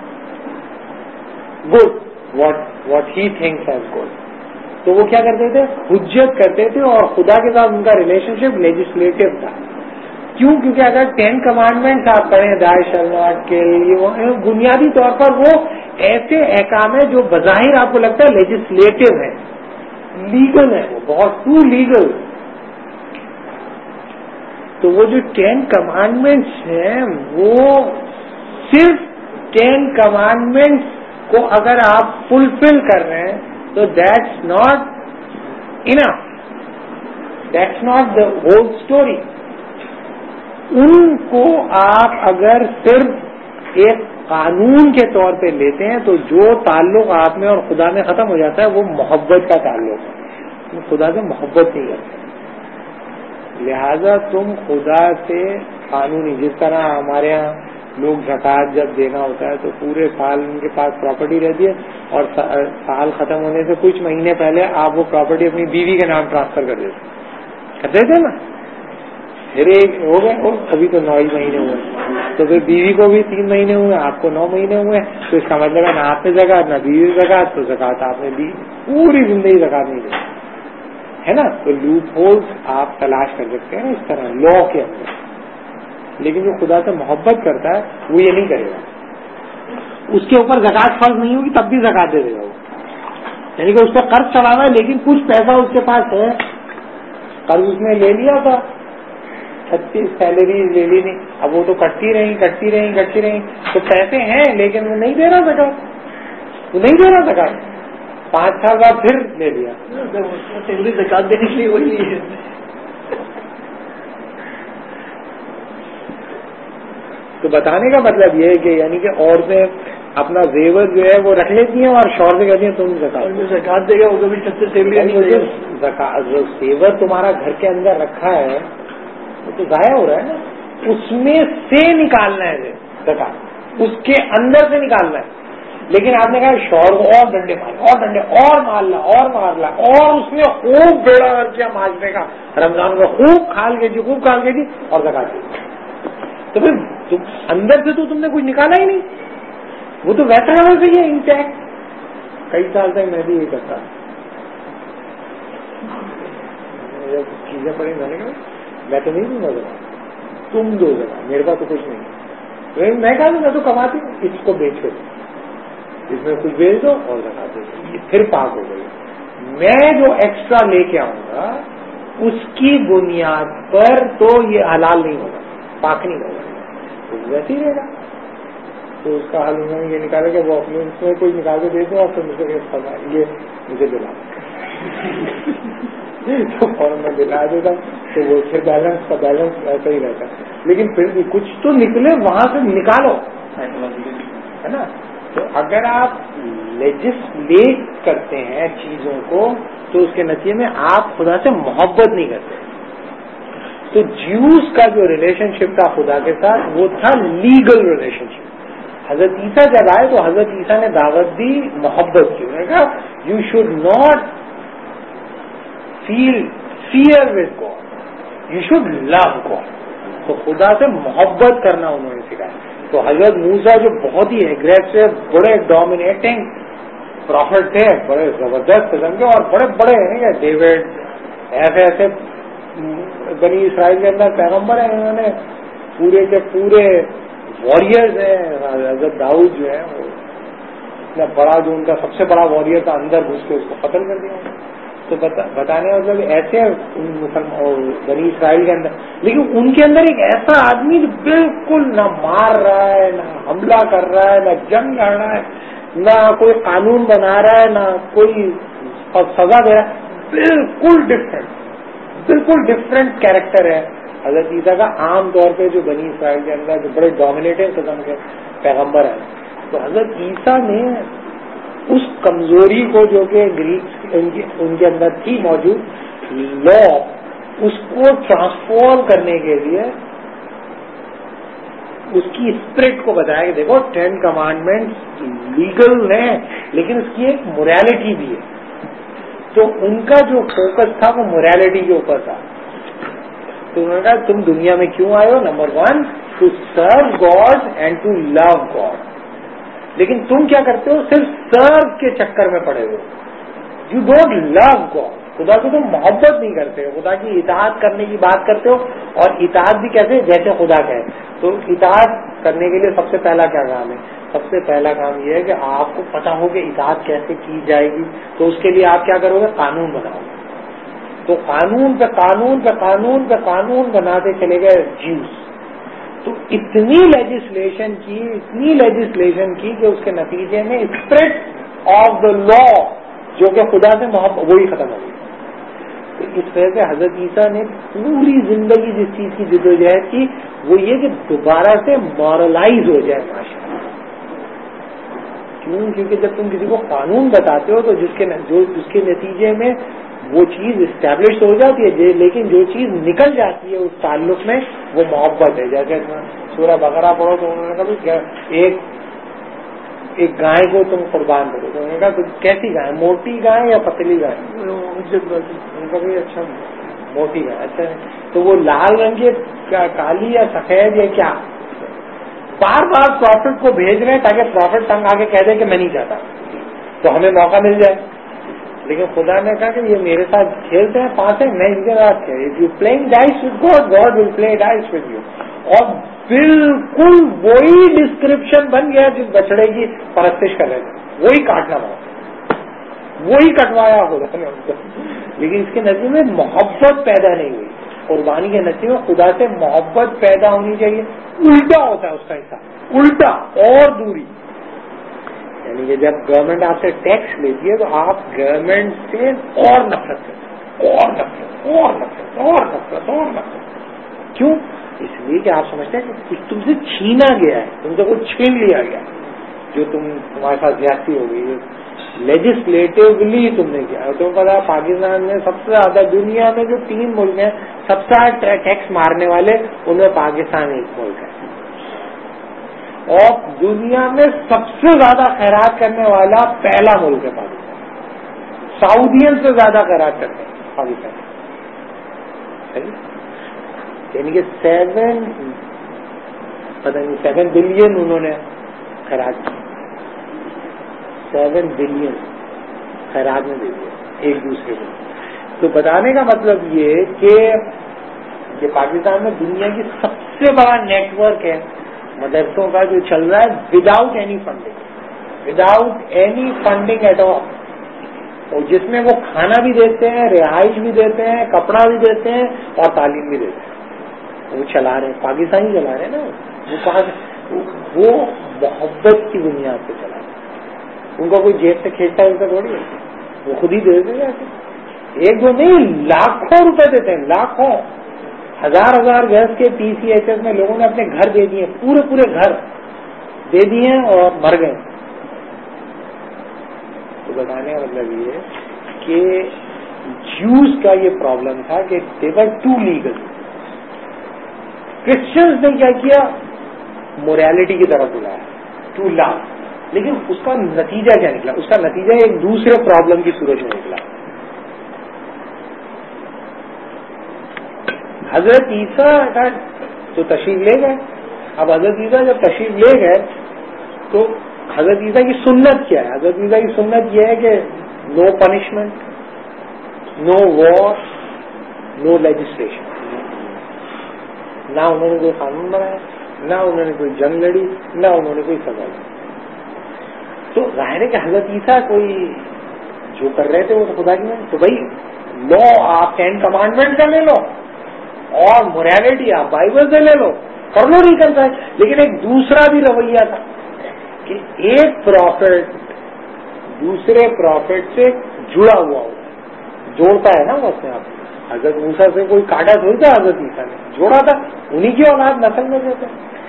good what he thinks as good. तो वो क्या करते थे, हुज्जत करते थे, और खुदा के साथ उनका रिलेशनशिप लेजिस्लेटिव था। क्यों? क्योंकि अगर 10 कमांडमेंट्स आप पढ़ें, दाय शैल नॉट किल, बुनियादी तौर पर वो ऐसे अहकाम है जो बज़ाहिर आपको लगता है लेजिस्लेटिव है, लीगल है, वो बहुत टू लीगल। तो वो जो 10 कमांडमेंट्स हैं वो सिर्फ 10 कमांडमेंट्स को अगर आप फुलफिल कर रहे हैं तो that's not enough, that's not the whole story. उनको आप अगर सिर्फ एक कानून के तौर पे लेते हैं तो जो ताल्लुक आप में और खुदा में खत्म हो जाता है वो मोहब्बत का ताल्लुक है, तुम खुदा से मोहब्बत नहीं करते। लिहाजा तुम खुदा से कानूनी, जिस तरह हमारे यहाँ लोग ज़कात जब देना होता है तो पूरे साल उनके पास प्रॉपर्टी रहती है और साल खत्म होने से कुछ महीने पहले आप वो प्रॉपर्टी अपनी बीवी के नाम ट्रांसफर कर देते ना। फिर एक हो गए, अभी तो 9 महीने हुए, तो फिर बीवी को भी 3 महीने हुए, आपको 9 महीने हुए, तो इसका मतलब है ना आप में ज़कात ना बीवी में ज़कात, तो ज़कात आपने दी, पूरी जिंदगी ज़कात नहीं दी, है ना। तो लूप होल्स आप तलाश कर सकते हैं इस तरह लॉ के अंदर। लेकिन जो खुदा से मोहब्बत करता है वो ये नहीं करेगा, उसके ऊपर ज़कात फर्ज नहीं होगी तब भी ज़कात दे देगा वो, यानी कि उस पर कर्ज चढ़ाना है लेकिन कुछ पैसा उसके पास है, कर्ज उसने ले लिया था, 36 सैलरी ले ली नहीं, अब वो तो कटती रही, तो पैसे हैं लेकिन वो नहीं दे रहा ज़कात, वो नहीं दे रहा ज़कात, 5 साल बाद फिर ले लिया, ज़कात देने के लिए वही है। تو بتانے کا مطلب یہ ہے کہ یعنی کہ عورتیں اپنا زیور جو ہے وہ رکھ لیتی ہیں اور شوہر سے کہتی ہیں تم زکات دے گا وہ کبھی چھت سے زیور تمہارا گھر کے اندر رکھا ہے وہ تو ضائع ہو رہا ہے نا, اس میں سے نکالنا ہے زکات, اس کے اندر سے نکالنا ہے. لیکن آپ نے کہا شوہر کو اور ڈنڈے مارے اور ڈنڈے اور مار لا اور اس میں خوب بیڑا کر کیا مارنے کا, رمضان کو خوب کھال کے دی اور زکات دی. تو پھر تم اندر سے تو تم نے کچھ نکالا ہی نہیں, وہ تو ویسا نہ صحیح ہے انٹیکٹ. کئی سال تک میں بھی یہ کرتا جب چیزیں پڑی میں نے کہا میں تو نہیں دوں گا زکات, تم دو زکات, میرے پاس تو کچھ نہیں. میں کہا میں تو کماتی ہوں, اس کو بیچو, اس میں کچھ بیچ دو اور زکات دے دو, یہ پھر پاک ہو گئی. میں جو ایکسٹرا لے کے آؤں گا اس کی بنیاد پر تو یہ حلال نہیں ہوگا, پاک نہیں ہوگا, تو ویسے ہی رہے گا. تو اس کا حل انہوں نے یہ نکالا کہ وہ اپنے اس میں کوئی نکال کے دے دو اور پھر مجھے یہ مجھے دلا تو فوراً میں دلا دیتا, تو وہ پھر بیلنس کا بیلنس ایسا ہی رہتا. لیکن پھر بھی کچھ تو نکلے وہاں سے نکالو, ہے نا. تو اگر آپ لیجسلیٹ کرتے ہیں چیزوں کو تو اس کے نتیجے میں آپ خدا سے محبت نہیں کرتے. تو جیوز کا جو ریلیشن شپ تھا خدا کے ساتھ وہ تھا لیگل ریلیشن شپ. حضرت عیسیٰ جب آئے تو حضرت عیسیٰ نے دعوت دی محبت کی. انہوں نے کہا you should not feel fear with God, you should love God. تو خدا سے محبت کرنا انہوں نے سکھایا. تو حضرت موسیٰ جو بہت ہی ایگریسو, بڑے ڈومینیٹنگ پروفٹ تھے, بڑے زبردست قسم کے, اور بڑے بڑے ڈیوڈ ایسے بنی اسرائیل کے اندر پیغمبر ہیں, انہوں نے پورے کے پورے واریئرز ہیں. حضرت داؤد جو ہے وہ اتنا بڑا, جو ان کا سب سے بڑا واریئر تھا, اندر گھس کے اس کو قتل کر دیا. تو بتانے کا مطلب ایسے بنی اسرائیل کے اندر, لیکن ان کے اندر ایک ایسا آدمی جو بالکل نہ مار رہا ہے, نہ حملہ کر رہا ہے, نہ جنگ لڑ رہا ہے, نہ کوئی قانون بنا رہا ہے, نہ کوئی سزا دے رہا ہے, بالکل ڈفرینٹ کیریکٹر ہے حضرت عیسیٰ کا. عام طور پہ جو بنی اسرائیل کے اندر جو بڑے ڈومینیٹنگ قسم کے پیغمبر ہیں, تو حضرت عیسیٰ نے اس کمزوری کو جو کہ گریک ان کے اندر تھی موجود لا, اس کو ٹرانسفارم کرنے کے لیے اس کی اسپرٹ کو بتایا کہ دیکھو 10 کمانڈمنٹس لیگل ہیں لیکن اس کی ایک موریلٹی بھی ہے. تو ان کا جو فوکس تھا وہ موریلٹی کے اوپر تھا. تو انہوں نے کہا تم دنیا میں کیوں آئے ہو, number 1 to serve God and to love God. لیکن تم کیا کرتے ہو, صرف سرو کے چکر میں پڑے ہو. یو ڈونٹ لو گاڈ, خدا کو تم محبت نہیں کرتے ہو, خدا کی اطاعت کرنے کی بات کرتے ہو. اور اطاعت بھی کیسے, جیسے خدا کہے. تو اطاعت کرنے کے لیے سب سے پہلا کیا کام ہے, سب سے پہلا کام یہ ہے کہ آپ کو پتا ہو کہ اطاعت کیسے کی جائے گی. تو اس کے لیے آپ کیا کرو گے, قانون بناؤ گے. تو قانون پہ قانون پہ قانون پہ قانون بناتے چلے گئے جیوز. تو اتنی لیجسلیشن کی کہ اس کے نتیجے میں اسپرٹ آف دا لا جو کہ خدا سے محبت وہی ختم ہو گئی. تو اس وجہ سے حضرت عیسیٰ نے پوری زندگی جس چیز کی جدوجہد کی وہ یہ کہ دوبارہ سے مورلائز ہو جائے معاشرہ. کیوں, کیونکہ جب تم کسی کو قانون بتاتے ہو تو جس کے نتیجے میں وہ چیز اسٹیبلش ہو جاتی ہے, لیکن جو چیز نکل جاتی ہے اس تعلق میں وہ محبت ہے. جیسے سورہ بقرہ پڑھو تو انہوں نے کہا ایک گائے کو تم قربان کرو, تو انہوں نے کہا تم کیسی گائے, موٹی گائے یا پتلی گائے. ان کا بھی اچھا موٹی گائے. اچھا, تو وہ لال رنگ کی کالی یا سفید یا کیا, بار بار پروفٹ کو بھیج رہے ہیں تاکہ پروفٹ تنگ آ کے کہہ دے کہ میں نہیں چاہتا, تو ہمیں موقع مل جائے. لیکن خدا نے کہا کہ یہ میرے ساتھ کھیلتے ہیں پاس ہے, میں ان کے ساتھ کھیل. If you playing dice with God, God will play dice with you. اور بالکل وہی ڈسکرپشن بن گیا جس بچڑے کی پرستش کر رہے تھے, وہی کاٹنا پڑا, وہی کٹوایا خدا نے. لیکن اس کے نتیجے میں محبت پیدا نہیں ہوئی. قربانی کے نتیجے میں خدا سے محبت پیدا ہونی چاہیے. الٹا ہوتا ہے اس کا حصہ, الٹا اور دوری. یعنی کہ جب گورنمنٹ آپ سے ٹیکس لیتی ہے تو آپ گورنمنٹ سے اور نفرت کرتے, اور نفرت اور نفرت اور نفرت اور نفرت. کیوں, اس لیے کہ آپ سمجھتے ہیں کہ تم سے چھینا گیا ہے, تم سے کوئی چھین لیا گیا, جو تمہارے ساتھ زیادتی ہو گئی لیجسلیٹولی تم نے کیا. تمہیں پتا پاکستان میں سب سے زیادہ دنیا میں جو 3 ملک ہیں سب سے زیادہ ٹیکس مارنے والے ان میں پاکستان ایک ملک ہے, اور دنیا میں سب سے زیادہ خیرات کرنے والا پہلا ملک ہے پاکستان. سعودین سے زیادہ خیرات کرتے ہیں پاکستان, یعنی کہ 7 بلین انہوں نے خیرات کی, 7 بلین خیرات میں دے دیا ایک دوسرے کو. تو بتانے کا مطلب یہ کہ پاکستان میں دنیا کی سب سے بڑا نیٹ ورک ہے مدرسوں کا جو چل رہا ہے without any funding at all, اور جس میں وہ کھانا بھی دیتے ہیں, رہائش بھی دیتے ہیں, کپڑا بھی دیتے ہیں اور تعلیم بھی دیتے ہیں. وہ چلا رہے ہیں, پاکستانی چلا رہے ہیں نا, وہ محبت کی بنیاد پہ چلا رہے ہیں. ان کو کوئی جیب سے کھینچتا ہے ایسا تھوڑی ہے, وہ خود ہی دے دیتے ہیں. 1-2 نہیں, لاکھوں روپے دیتے ہیں, لاکھوں, 1000 گیس کے PCHS میں لوگوں نے اپنے گھر دے دیے, پورے گھر دے دیے اور مر گئے. تو بتانے کا مطلب یہ کہ جیوز کا یہ پرابلم تھا کہ they were too legal. Christians نے کیا کیا, موریلٹی کی طرف بلایا, ٹو لا. لیکن اس کا نتیجہ کیا نکلا؟ اس کا نتیجہ ایک دوسرے پرابلم کی صورت میں نکلا. حضرت عیسیٰ کا تو تشریف لے گئے. اب حضرت عیسیٰ جب تشریف لے گئے تو حضرت عیسیٰ کی سنت کیا ہے؟ حضرت عیسیٰ کی سنت یہ ہے کہ نو پنشمنٹ, نو وار, نو لیجسلیشن. نہ انہوں نے کوئی قانون بنایا, نہ انہوں نے کوئی جنگ لڑی, نہ انہوں نے کوئی سزا لی. تو ظاہر ہے کہ حضرت عیسیٰ کوئی جو کر رہے تھے وہ تو خدا کی نہیں. تو بھائی لو آپ 10 کمانڈمنٹ کا لے لو اور موریلٹی آپ بائبل سے لے لو, کر لو, نہیں کرتا ہے. لیکن ایک دوسرا بھی رویہ تھا کہ ایک پروفٹ دوسرے پروفٹ سے جڑا ہوا ہو, جوڑتا ہے نا وہ اپنے آپ. حضرت موسیٰ سے کوئی کاٹا تھوڑی تھا, حضرت عیسیٰ نے جوڑا تھا, انہی کی اولاد نسل میں دیتے.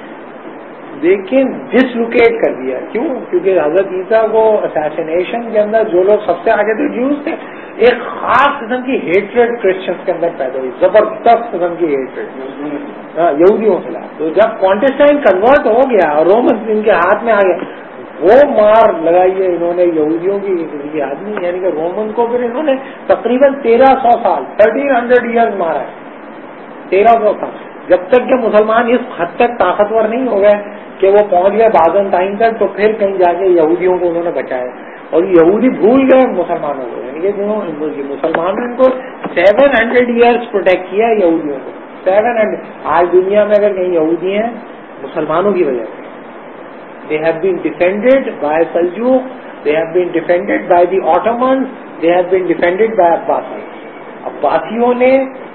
لیکن ڈس لوکیٹ کر دیا. کیوں؟ کیونکہ حضرت عیسیٰ کو اسیسینیشن کے اندر جو لوگ سب سے آگے تھے جیوز تھے, ایک خاص قسم کی ہیٹریڈ کرسچنس کے اندر پیدا ہوئی, زبردست قسم کی ہیٹریڈ یہودیوں کے خلاف. تو جب کانٹسٹائن کنورٹ ہو گیا اور رومن ان کے ہاتھ میں آ گیا, وہ مار لگائی ہے انہوں نے یہودیوں کی کسی آدمی, یعنی کہ رومن کو پھر انہوں نے تقریباً 1300 سال 1300 ایئرز مارا ہے. 1300 سال, جب تک کہ مسلمان اس حد تک طاقتور نہیں ہو گئے کہ وہ پہنچ گئے بازنطائن تک, تو پھر کہیں جا کے یہودیوں کو انہوں نے بچایا. اور یہودی بھول گئے مسلمانوں کو, یعنی کہ مسلمانوں نے ان کو 700 ایئرز پروٹیکٹ کیا یہودیوں کو. 700. آج دنیا میں اگر کہیں یہودی ہیں مسلمانوں کی وجہ سے. They have been defended by Seljuk, they have been defended by the Ottomans, they have been defended by Abbasids. عباسیوں نے,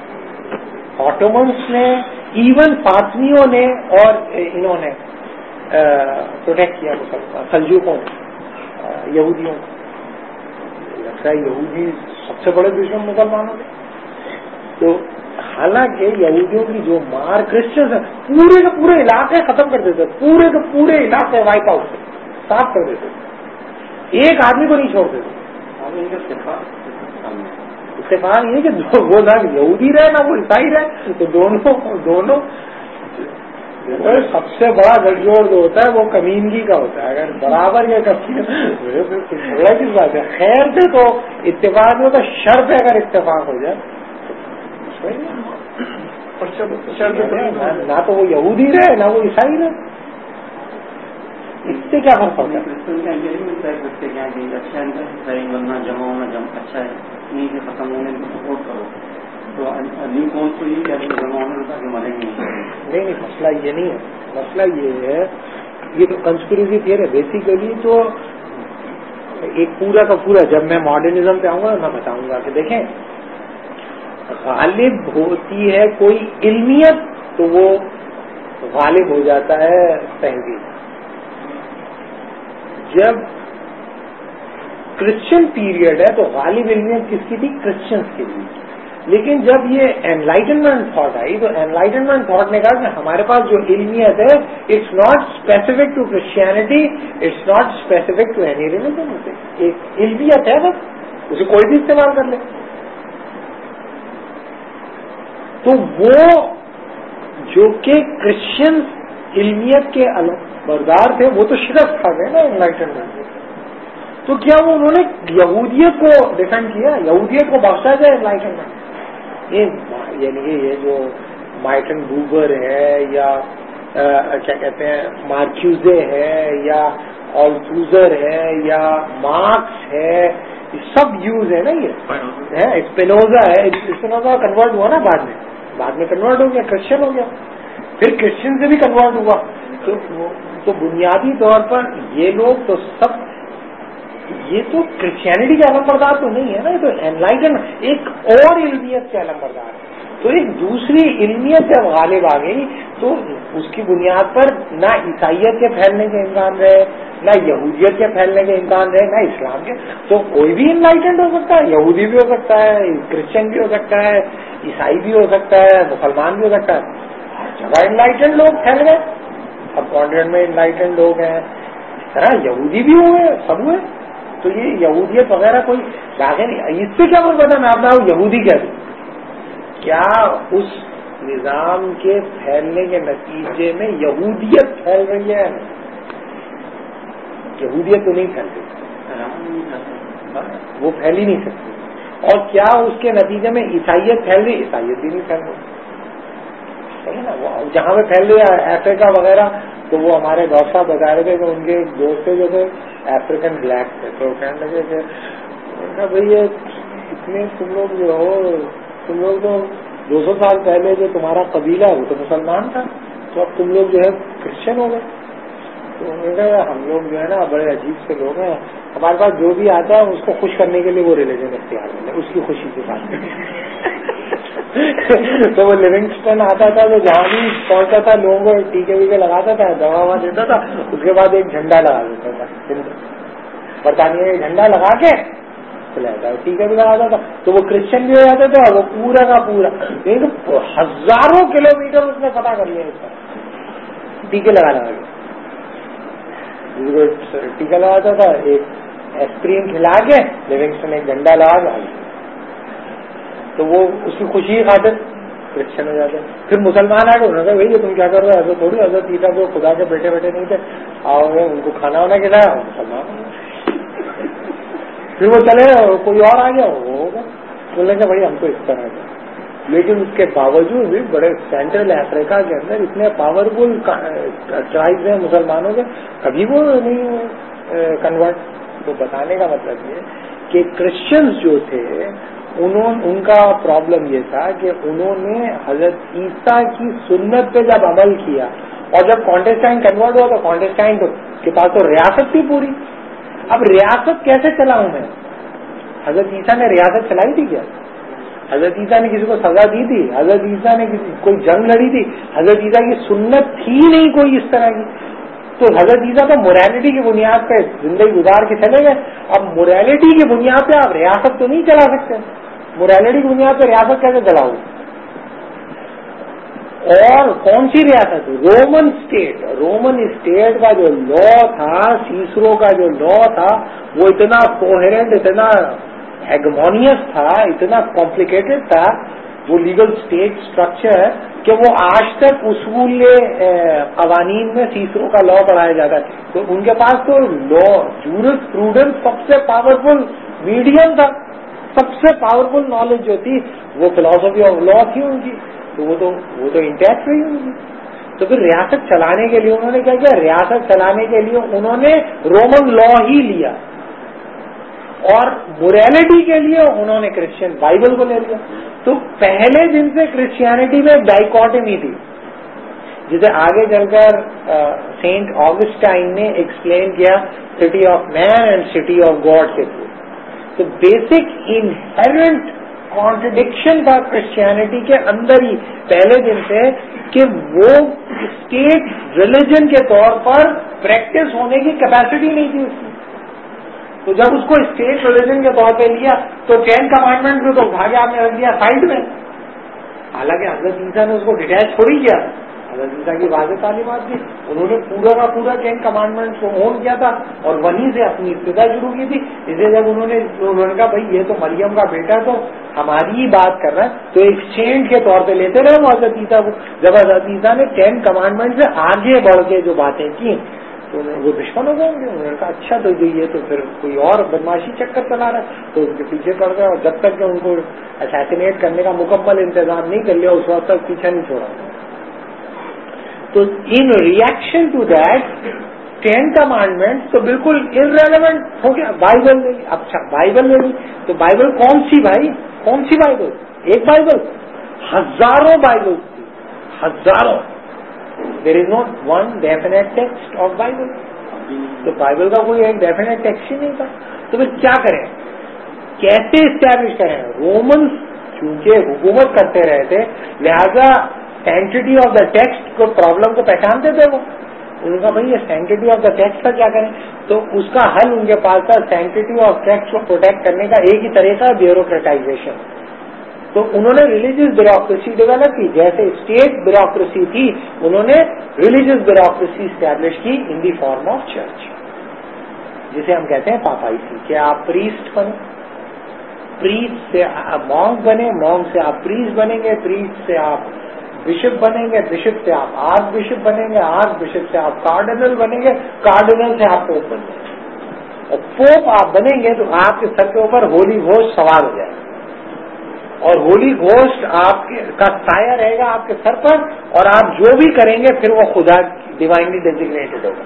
آٹومنس نے, ایون فاطمیوں نے, اور انہوں نے پروٹیکٹ کیا مسلمان سلجوقوں نے یہودیوں کو. لگتا ہے یہودی سب سے بڑے دشمن مسلمانوں کے. تو حالانکہ یہودیوں کی جو مار کرسچنز ہیں پورے کے پورے علاقے ختم کر دیتے, پورے کے پورے علاقے وائپ آؤٹ صاف کر دیتے, ایک آدمی کو نہیں چھوڑ دیتے. اتفاق یہ کہ وہ نہ یہودی رہے نہ وہ عیسائی رہے, تو دونوں سب سے بڑا گٹجوڑ جو ہوتا ہے وہ کمینگی کا ہوتا ہے. اگر برابر یہ جھگڑا کس بات ہے؟ خیر سے تو اتفاق نہیں ہوتا, شر پہ اگر اتفاق ہو جائے نہ تو وہ یہودی رہے نہ وہ عیسائی رہے. اس سے کیا فرق پڑتا ہے؟ بننا جمع ہونا اچھا ہے, نہیں سے ختم ہونے کو سپورٹ کرو. تو علی کون تو یہ جمع ہونے تاکہ مریں گے. نہیں, مسئلہ یہ نہیں ہے. مسئلہ یہ ہے, یہ تو کنسپریسی تھیوری ہے بیسیکلی. تو ایک پورا کا پورا, جب میں ماڈرنزم پہ آؤں گا میں بتاؤں گا کہ دیکھیں غالب ہوتی ہے کوئی علمیت تو وہ غالب ہو جاتا ہے تہذیب. جب کرسچن پیریڈ ہے تو غالب علمیت کس کی تھی؟ کرسچنس کی تھی. لیکن جب یہ انلائٹنمنٹ تھاٹ آئی تو انلائٹنمنٹ تھاٹ نے کہا کہ ہمارے پاس جو علمیت ہے it's not specific to Christianity, it's not specific to any religion. ایک علمیت ہے بس، اسے کوئی بھی استعمال کر لے. تو وہ جو کہ کرسچن علمیت کے بردار تھے وہ تو شرک کھا گئے نا انلائٹنمنٹ میں. تو کیا وہ انہوں نے یہودیت کو ڈیفینڈ کیا، یہودیت کو بخشا جائے انلائٹنمنٹ؟ یعنی کہ یہ جو مارٹن بوبر ہے یا کیا کہتے ہیں مارکیوزے ہے یا آلتوزر ہے یا مارکس ہے، یہ سب یوز ہے نا. یہ اسپینوزا ہے، اسپینوزا کنورٹ ہوا نا بعد میں کنورٹ ہو گیا، کرسچن ہو گیا، پھر کرسچن سے بھی کنورٹ ہوا. تو بنیادی طور پر یہ لوگ تو سب، یہ تو کرسچینٹی کے علم بردار تو نہیں ہے نا، یہ تو انلائٹن ایک اور علمیت کے علم بردار ہے. تو ایک دوسری علمیت جب غالب آ گئی تو اس کی بنیاد پر نہ عیسائیت کے پھیلنے کے امکان رہے، نہ یہودیت کے پھیلنے کے امکان رہے، نہ اسلام کے. تو کوئی بھی انلائٹنڈ ہو سکتا ہے، یہودی بھی ہو سکتا ہے، کرسچن بھی ہو سکتا ہے، عیسائی بھی ہو سکتا ہے، مسلمان بھی ہو سکتا ہے. ہر جگہ انلائٹنڈ لوگ پھیل گئے. اب کانٹیننٹ میں انلائٹنڈ لوگ ہیں، اس طرح یہودی بھی ہوئے، سب ہوئے. تو یہ یہودیت وغیرہ کوئی لاگے نہیں. اس سے کیا مطلب ہے؟ میں آپ کو یہودی کہہ دوں، کیا اس نظام کے پھیلنے کے نتیجے میں یہودیت پھیل رہی ہے؟ یہودیت تو نہیں پھیل رہی، وہ پھیل ہی نہیں سکتی. اور کیا اس کے نتیجے میں عیسائیت پھیل رہی؟ عیسائیت بھی نہیں پھیل رہی. صحیح نا. وہ جہاں پہ پھیل رہی ہے افریقہ وغیرہ، تو وہ ہمارے ڈاکٹر صاحب بتا رہے تھے کہ ان کے دوست جو تھے افریقن بلیک تھے، تو کہنے لگے کہ بھائی اتنے تم لوگ جو ہو، تم لوگ تو 200 سال پہلے جو تمہارا قبیلہ ہے وہ تو مسلمان تھا، تو اب تم لوگ جو ہے کرسچن ہو گئے. تو انہوں نے کہا ہم لوگ جو ہے نا بڑے عجیب سے لوگ ہیں، ہمارے پاس جو بھی آتا ہے اس کو خوش کرنے کے لیے وہ ریلیجن اختیار کرتے ہیں، اس کی خوشی کے ساتھ. تو وہ لیونگسٹن آتا تھا تو جہاں بھی پہنچتا تھا لوگوں کو ٹیکے ویکے لگاتا تھا، دوا ووا دیتا تھا، اس کے بعد ایک جھنڈا لگا دیتا تھا. برطانیہ میں جھنڈا لگا کے ٹیکا بھی لگاتا تھا. تو وہ کرسچن بھی ہو جاتا تھا، وہ پورا کا پورا ہزاروں کلو میٹر اس نے پتہ کر لیا اس کا ٹیکے لگا کے. ٹیکا لگاتا تھا، ایک ایسپرین کھلا کے لیونگسٹن ایک جھنڈا لگا کے، تو وہ اس کی خوشی خاطر کرسچن ہو جاتے. پھر مسلمان آ گئے، انہوں نے کہا بھائی تم کیا کر رہے ہو؟ ایسا تھوڑی. حضرت عیسیٰ جو خدا کے بیٹے نہیں تھے، آؤ گے ان کو کھانا وانا کھلایا، مسلمان. پھر وہ چلے، کوئی اور آ گیا وہ ہوگا، بولنے کا بھائی ہم تو اس طرح کا. لیکن اس کے باوجود بھی بڑے سینٹرل افریقہ کے اندر اتنے پاورفل ٹرائبز ہیں مسلمانوں کے، کبھی وہ نہیں ہوئے کنورٹ. تو بتانے کا مطلب یہ کہ کرسچنز جو تھے ان کا پرابلم یہ تھا کہ انہوں نے حضرت عیسیٰ کی سنت پہ جب عمل کیا، اور جب کانٹیسٹائن کنورٹ ہوا تو کانٹیسٹائن کے پاس تو ریاست تھی پوری. اب ریاست کیسے چلاؤں میں؟ حضرت عیسیٰ نے ریاست چلائی تھی کیا؟ حضرت عیسیٰ نے کسی کو سزا دی تھی؟ حضرت عیسیٰ نے کوئی جنگ لڑی تھی؟ حضرت عیسیٰ کی سنت تھی نہیں کوئی اس طرح کی. تو حضرت عیسیٰ تو موریلٹی کی بنیاد پہ زندگی گزار کے چلے گئے. اب موریلٹی کی بنیاد پہ آپ ریاست تو نہیں چلا سکتے. موریلٹی کی بنیاد پہ ریاست کیسے چلاؤ؟ اور کون سی ریاست؟ Roman state. رومن اسٹیٹ کا جو لا تھا، سیسرو کا جو لا تھا، وہ اتنا کوہیرنٹ، اتنا ہیگمونیس تھا، اتنا کمپلیکیٹڈ تھا وہ لیگل اسٹیٹ اسٹرکچر کہ وہ آج تک اصول قوانین میں سیسرو کا لا پڑھایا جاتا ہے. تو ان کے پاس تو لا جورس پروڈنس سب سے پاورفل میڈیم تھا. سب سے پاورفل نالج جو تھی وہ فلاسفی آف لا تھی ان کی. تو وہ تو انٹیکٹ رہی ان کی. تو پھر ریاست چلانے کے لیے انہوں نے کیا کیا؟ ریاست چلانے کے لیے انہوں نے رومن لا ہی لیا، اور موریلٹی کے لیے انہوں نے کرسچین بائبل کو لے لیا. تو پہلے دن سے کرسچینٹی میں ڈائیکاٹمی تھی، جسے آگے چل کر سینٹ آگسٹائن نے ایکسپلین کیا city of man and city of God کے تھرو. تو بیسک انہیرنٹ کانٹرڈکشن تھا کرسچینٹی کے اندر ہی پہلے دن سے کہ وہ اسٹیٹ ریلیجن کے طور پر پریکٹس ہونے کی کیپیسٹی نہیں تھی اس کی. تو تو جب اس کو اسٹیٹ ریلیجن کے طور پہ لیا تو 10 کمانڈمنٹ میں تو اٹھا کے آپ نے رکھ دیا سائڈ میں. حالانکہ حضرت عیسیٰ نے اس کو ڈیٹیچ تھوڑی کیا. حضرت عیسیٰ کی واضح تعلیمات تھی, انہوں نے پورا کا پورا 10 کمانڈمنٹس کو اون کیا تھا اور وہیں سے اپنی ابتدا شروع کی تھی. اسے جب انہوں نے کہا بھائی یہ تو مریم کا بیٹا تو ہماری ہی بات کر رہا ہے, تو ایکسچینج کے طور پہ لیتے رہے وہ حضرت عیسیٰ کو. جب حضرت عیسیٰ نے 10 کمانڈمنٹ سے آگے بڑھ کے جو باتیں کی تو وہ دشمن ہو گئے ہوں گے. انہوں نے کہا اچھا تو یہ تو پھر کوئی اور بدماشی چکر چلا رہا ہے, تو ان کے پیچھے پڑ گئے اور جب تک کہ ان کو اسیسینیٹ کرنے کا مکمل انتظام نہیں کر لیا اس وقت تک پیچھا نہیں چھوڑا. تو in reaction to that 10 commandment تو بالکل ارریلیونٹ ہو گیا. بائبل لے لی, اچھا بائبل لے لی تو بائبل کون سی بھائی, کون سی بائبل؟ ایک بائبل, ہزاروں بائبل تھی, ہزاروں. There is not one definite text of Bible. تو بائبل کا کوئی ایک ڈیفینیٹ ٹیکسٹ ہی نہیں تھا. تو پھر کیا کریں, کیسے اسٹیبلش کریں؟ رومنس چونکہ حکومت کرتے رہے تھے لہذا سینٹیٹی آف دا ٹیکسٹ کو پرابلم کو پہچانتے تھے. وہ ان کا بھائی یہ سینٹیٹی آف دا ٹیکسٹ کا کیا کریں؟ تو اس کا حل ان کے پاس تھا سینٹیٹی آف ٹیکسٹ کو پروٹیکٹ کرنے کا ایک ہی طریقہ بیوروکریٹائزیشن. تو انہوں نے ریلیجیس بیوروکریسی ڈیولپ کی. جیسے اسٹیٹ بیوروکریسی تھی انہوں نے ریلیجیس بیوروکریسی اسٹیبلش کی in the form of church, جسے ہم کہتے ہیں پاپائسی. کہ آپ پریسٹ بنے, پریسٹ سے آپ مونک بنے, مونک سے آپ پریسٹ بنیں گے, پریسٹ سے آپ بشپ بنیں گے, بشپ سے آپ آرک بشپ بنیں گے, آرک بشپ سے آپ کارڈنل بنیں گے, کارڈنل سے آپ پوپ بنیں گے. اور پوپ آپ بنیں گے تو آپ کے سر کے اوپر ہولی گھوسٹ سوار ہو جائے گا اور ہولی گھوسٹ آپ کا سایہ رہے گا آپ کے سر پر, اور آپ جو بھی کریں گے پھر وہ خدا ڈیوائنلی ڈیزگنیٹڈ ہوگا.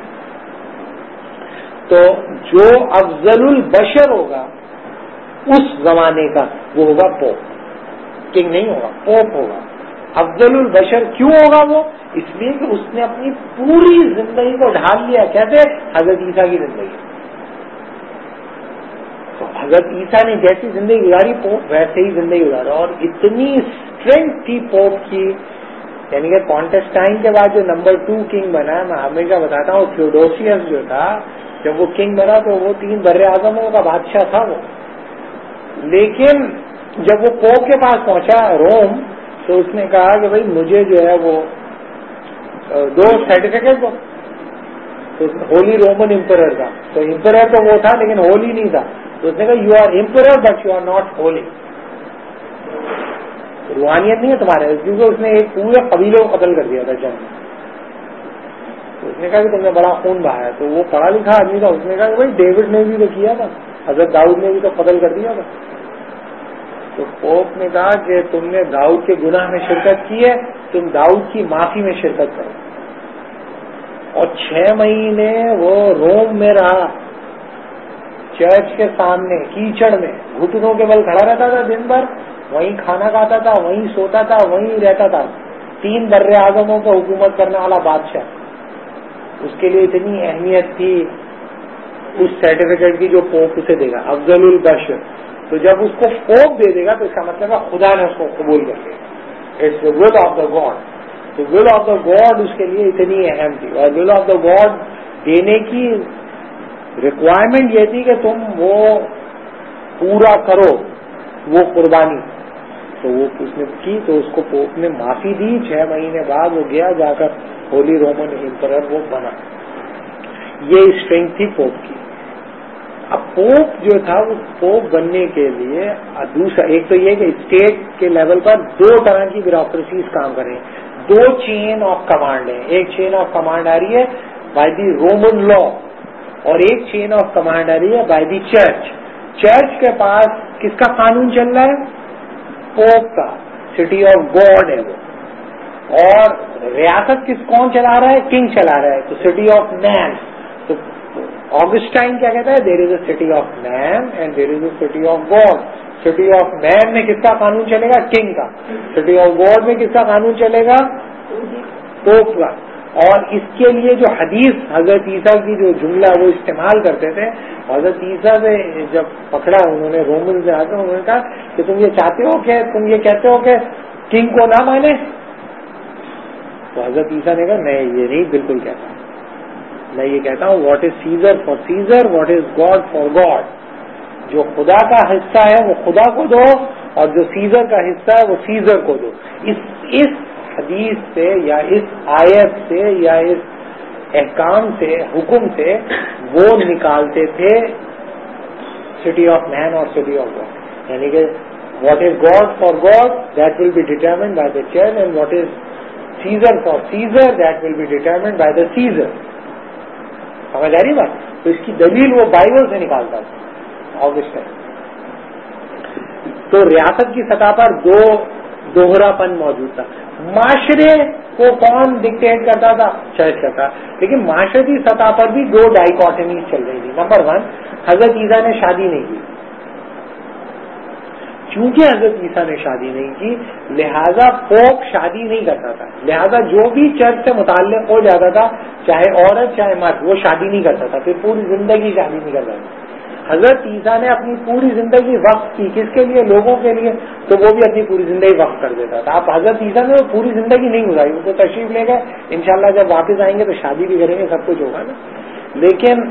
تو جو افضل البشر ہوگا اس زمانے کا وہ ہوگا پوپ, کنگ نہیں ہوگا, پوپ ہوگا. افضل البشر کیوں ہوگا وہ؟ اس لیے کہ اس نے اپنی پوری زندگی کو ڈھال لیا. کیسے؟ حضرت عیسیٰ کی زندگی. تو حضرت عیسیٰ نے جیسی زندگی گزاری پوپ ویسے ہی زندگی گزارا. اور اتنی اسٹرینتھ تھی پوپ کی, یعنی کہ کانٹیسٹائن کے بعد جو نمبر 2 کنگ بنا, میں ہمیشہ بتاتا ہوں تھیوڈوسیس جو تھا جب وہ کنگ بنا تو وہ 3 بر اعظموں کا بادشاہ تھا وہ. لیکن جب وہ پوپ کے پاس پہنچا روم تو اس نے کہا کہ بھائی مجھے جو ہے وہ 2 سرٹیفکیٹ دو. تو ہولی رومن امپرر کا, تو امپرر تو وہ تھا لیکن ہولی نہیں تھا. تو اس نے کہا you are emperor but you are not holy. روحانیت نہیں ہے تمہارے, کیونکہ اس نے ایک پورے قبیلے کو قتل کر دیا تھا جنگ. تو اس نے کہا کہ تم نے بڑا خون بہایا. تو وہ پڑھا لکھا آدمی تھا, اس نے کہا کہ بھائی ڈیوڈ نے بھی تو کیا تھا, حضرت داؤد نے بھی تو قتل کر دیا تھا. تو پوپ نے کہا کہ تم نے داؤد کے گناہ میں شرکت کی ہے, تم داؤد کی معافی میں شرکت کرو. اور 6 مہینے وہ روم میں رہا, چرچ کے سامنے کیچڑ میں گھٹنوں کے بل کھڑا رہتا تھا دن بھر, وہیں کھانا کھاتا تھا, وہیں سوتا تھا, وہیں رہتا تھا. 3 بر اعظموں کو حکومت کرنے والا بادشاہ. اس کے لیے اتنی اہمیت تھی اس سرٹیفکیٹ کی جو پوپ اسے دے گا, افضل البشر. تو جب اس کو پوپ دے دے گا تو اس کا مطلب ہے خدا نے اس کو قبول کر لیا. It's the will of the God. تو ول آف دا گاڈ اس کے لیے اتنی اہم تھی. اور ول آف دا گاڈ دینے کی ریکوائرمنٹ یہ تھی کہ تم وہ پورا کرو وہ قربانی. تو وہ اس نے کی تو اس کو پوپ نے معافی دی. 6 مہینے بعد وہ گیا, جا کر ہولی رومن امپرر وہ بنا. یہ اسٹرینتھ تھی پوپ کی. اب پوپ جو تھا وہ پوپ بننے کے لیے دوسرا ایک تو یہ کہ اسٹیٹ کے لیول پر 2 طرح کی بیوروکریسیز کام کر رہی ہیں. 2 چین آف کمانڈ ہیں. ایک چین آف کمانڈ آ رہی ہے بائی دی رومن لا اور ایک چین آف کمانڈ آ رہی ہے بائی دی چرچ. چرچ کے پاس کس کا قانون چل رہا ہے؟ پوپ کا. سٹی آف گاڈ ہے وہ. اور ریاست کون چلا رہا ہے؟ کنگ چلا رہا ہے. تو سٹی آف مین. تو آگسٹائن کیا کہتا ہے؟ There is a city of man and there is a city of God. City of man میں کس کا قانون چلے گا؟ کنگ کا. سٹی آف گاڈ میں کس کا قانون چلے گا؟ پوپ کا. اور اس کے لیے جو حدیث حضرت عیسیٰ کی جو جملہ وہ استعمال کرتے تھے, حضرت عیسیٰ سے جب پکڑا انہوں نے رومن سے آ کر, انہوں نے کہا کہ تم یہ چاہتے ہو کہ تم یہ کہتے ہو کہ کنگ کو نہ مانے؟ تو حضرت عیسیٰ نے کہا نہیں, یہ نہیں بالکل کہتا. میں یہ کہتا ہوں what is Caesar for Caesar, what is God for God. جو خدا کا حصہ ہے وہ خدا کو دو, اور جو سیزر کا حصہ ہے وہ سیزر کو دو. اس حدیث سے یا اس آیت سے یا اس احکام سے, حکم سے وہ نکالتے تھے سٹی آف مین اور سٹی آف گاڈ. یعنی کہ what is God for God that will be determined by the church, and what is Caesar for Caesar that will be determined by the Caesar. سمجھ آ رہی بات؟ تو اس کی دلیل وہ بائبل سے نکالتا تھا. آبویسلی تو ریاست کی سطح پر دوہرا پن موجود تھا. معاشرے کو کون ڈکٹیٹ کرتا تھا؟ چرچ کرتا. لیکن معاشرتی سطح پر بھی دو ڈائیکاٹمیز چل رہی تھی. نمبر 1, حضرت عیسیٰ نے شادی نہیں کی. چونکہ حضرت عیسیٰ نے شادی نہیں کی لہذا پوپ شادی نہیں کرتا تھا. لہذا جو بھی چرچ سے متعلق ہو جاتا تھا, چاہے عورت چاہے مرد, وہ شادی نہیں کرتا تھا. پھر پوری زندگی شادی نہیں کرتا تھا. حضرت عیسیٰ نے اپنی پوری زندگی وقف کی. کس کے لیے؟ لوگوں کے لیے. تو وہ بھی اپنی پوری زندگی وقف کر دیتا تھا. آپ حضرت عیسیٰ نے وہ پوری زندگی نہیں گزاری, وہ تو تشریف لے گئے. انشاءاللہ جب واپس آئیں گے تو شادی بھی کریں گے, سب کچھ ہوگا نا. لیکن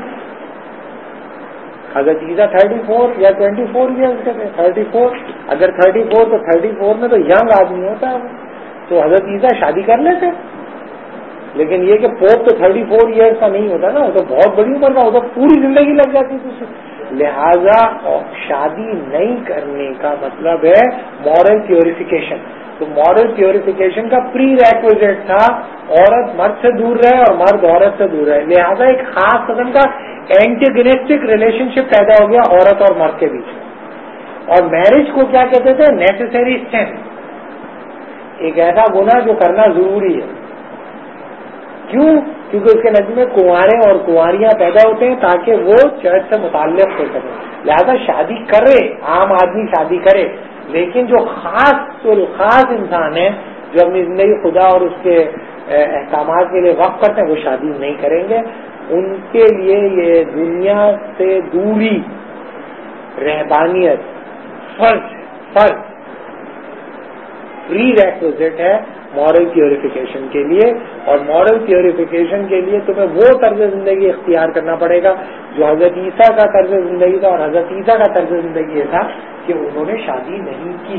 حضرت عیسیٰ 34 یا 24 ایئرس کے تھے. 34, اگر 34 تو 34 میں تو ینگ آدمی ہوتا ہے. تو حضرت عیسیٰ شادی کر لیتے. لیکن یہ کہ پوپ تو 34 ایئرس کا نہیں ہوتا نا, وہ تو بہت بڑی عمر کا, وہ تو پوری زندگی لگ جاتی تھی. لہذا شادی نہیں کرنے کا مطلب ہے مورل پیوریفیکیشن. تو مورل پیوریفیکیشن کا پری ریکویزٹ تھا عورت مرد سے دور رہے اور مرد عورت سے دور رہے. لہذا ایک خاص قسم کا اینٹیگنسٹک ریلیشن شپ پیدا ہو گیا عورت اور مرد کے بیچ. اور میرج کو کیا کہتے تھے؟ نیسیسری سین, ایک ایسا گناہ جو کرنا ضروری ہے. کیوں؟ کیونکہ اس کے نتیجے میں کنوارے اور کنواریاں پیدا ہوتے ہیں تاکہ وہ چرچ سے متعلق ہو سکیں. لہذا شادی کرے, عام آدمی شادی کرے, لیکن جو خاص انسان ہے جو اپنی زندگی خدا اور اس کے احکامات کے لیے وقف کرتے ہیں وہ شادی نہیں کریں گے. ان کے لیے یہ دنیا سے دوری, رہبانیت, فرض پری ریکوزٹ ہے مورل پیوریفیکیشن کے لیے. اور مورل پیوریفیکیشن کے لیے تمہیں وہ طرز زندگی اختیار کرنا پڑے گا جو حضرت عیسیٰ کا طرز زندگی تھا. اور حضرت عیسیٰ کا طرز زندگی یہ تھا کہ انہوں نے شادی نہیں کی.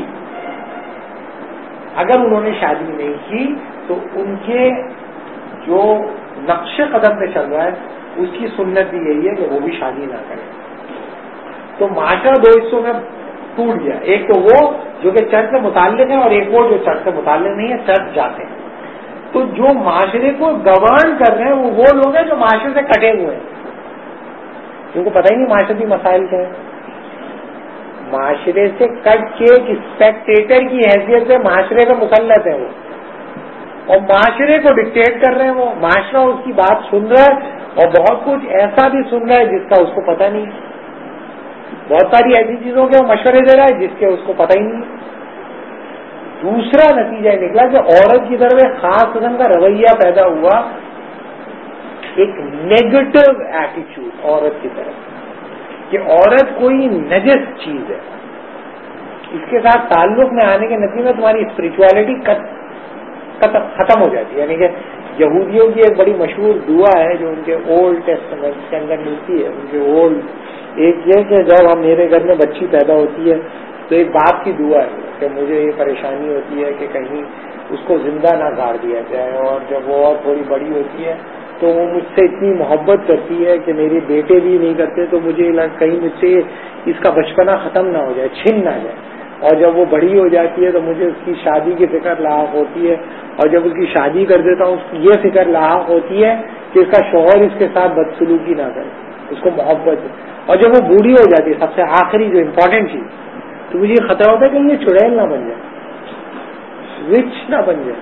اگر انہوں نے شادی نہیں کی تو ان کے جو نقش قدم پہ چل رہا ہے اس کی سنت بھی یہی ہے کہ وہ بھی شادی نہ کریں. تو معاشرہ دو حصوں میں ٹوٹ گیا. ایک تو وہ جو کہ چرچ سے متعلق ہے, اور ایک وہ جو چرچ سے متعلق نہیں ہے, چرچ جاتے ہیں. تو جو معاشرے کو گورن کر رہے ہیں وہ لوگ ہیں جو معاشرے سے کٹے ہوئے ہیں. ان کو پتہ ہی نہیں معاشرتی مسائل کیا ہے. معاشرے سے کٹ کے ایک اسپیکٹیٹر کی حیثیت سے معاشرے کا مسلط ہے وہ, اور معاشرے کو ڈکٹیٹ کر رہے ہیں وہ. معاشرہ اس کی بات سن رہا ہے اور بہت کچھ ایسا بھی سن رہا ہے جس کا اس کو پتہ نہیں. بہت ساری ایسی چیزوں کے وہ مشورے دے رہا ہے جس کے اس کو پتہ ہی نہیں. دوسرا نتیجہ نکلا کہ عورت کی طرف ایک خاص قسم کا رویہ پیدا ہوا, ایک نیگیٹو ایٹیچیوڈ عورت کی طرف کہ عورت کوئی نجس چیز ہے. اس کے ساتھ تعلق میں آنے کے نتیجے میں تمہاری اسپرچولیٹی ختم ہو جاتی ہے. یعنی کہ یہودیوں کی ایک بڑی مشہور دعا ہے جو ان کے اولڈ ٹیسٹمنٹ کے اندر ملتی ہے. ان کے اولڈ ایک یہ کہ جب ہم میرے گھر میں بچی پیدا ہوتی ہے تو ایک باپ کی دعا ہے کہ مجھے یہ پریشانی ہوتی ہے کہ کہیں اس کو زندہ نہ گاڑ دیا جائے, اور جب وہ اور تھوڑی بڑی ہوتی ہے تو وہ مجھ سے اتنی محبت کرتی ہے کہ میرے بیٹے بھی نہیں کرتے, تو مجھے کہیں مجھ سے اس کا بچپنا ختم نہ ہو جائے, چھن نہ جائے. اور جب وہ بڑی ہو جاتی ہے تو مجھے اس کی شادی کی فکر لاحق ہوتی ہے, اور جب اس کی شادی کر دیتا ہوں اس کی یہ فکر لاحق ہوتی ہے کہ اس کا شوہر اس کے ساتھ بدسلوکی نہ کرے, اس کو محبت ہے. اور جب وہ بوڑھی ہو جاتی ہے, سب سے آخری جو امپورٹنٹ چیز, تو مجھے یہ خطرہ ہوتا ہے کہ یہ چڑیل نہ بن جائے, وچ نہ بن جائے.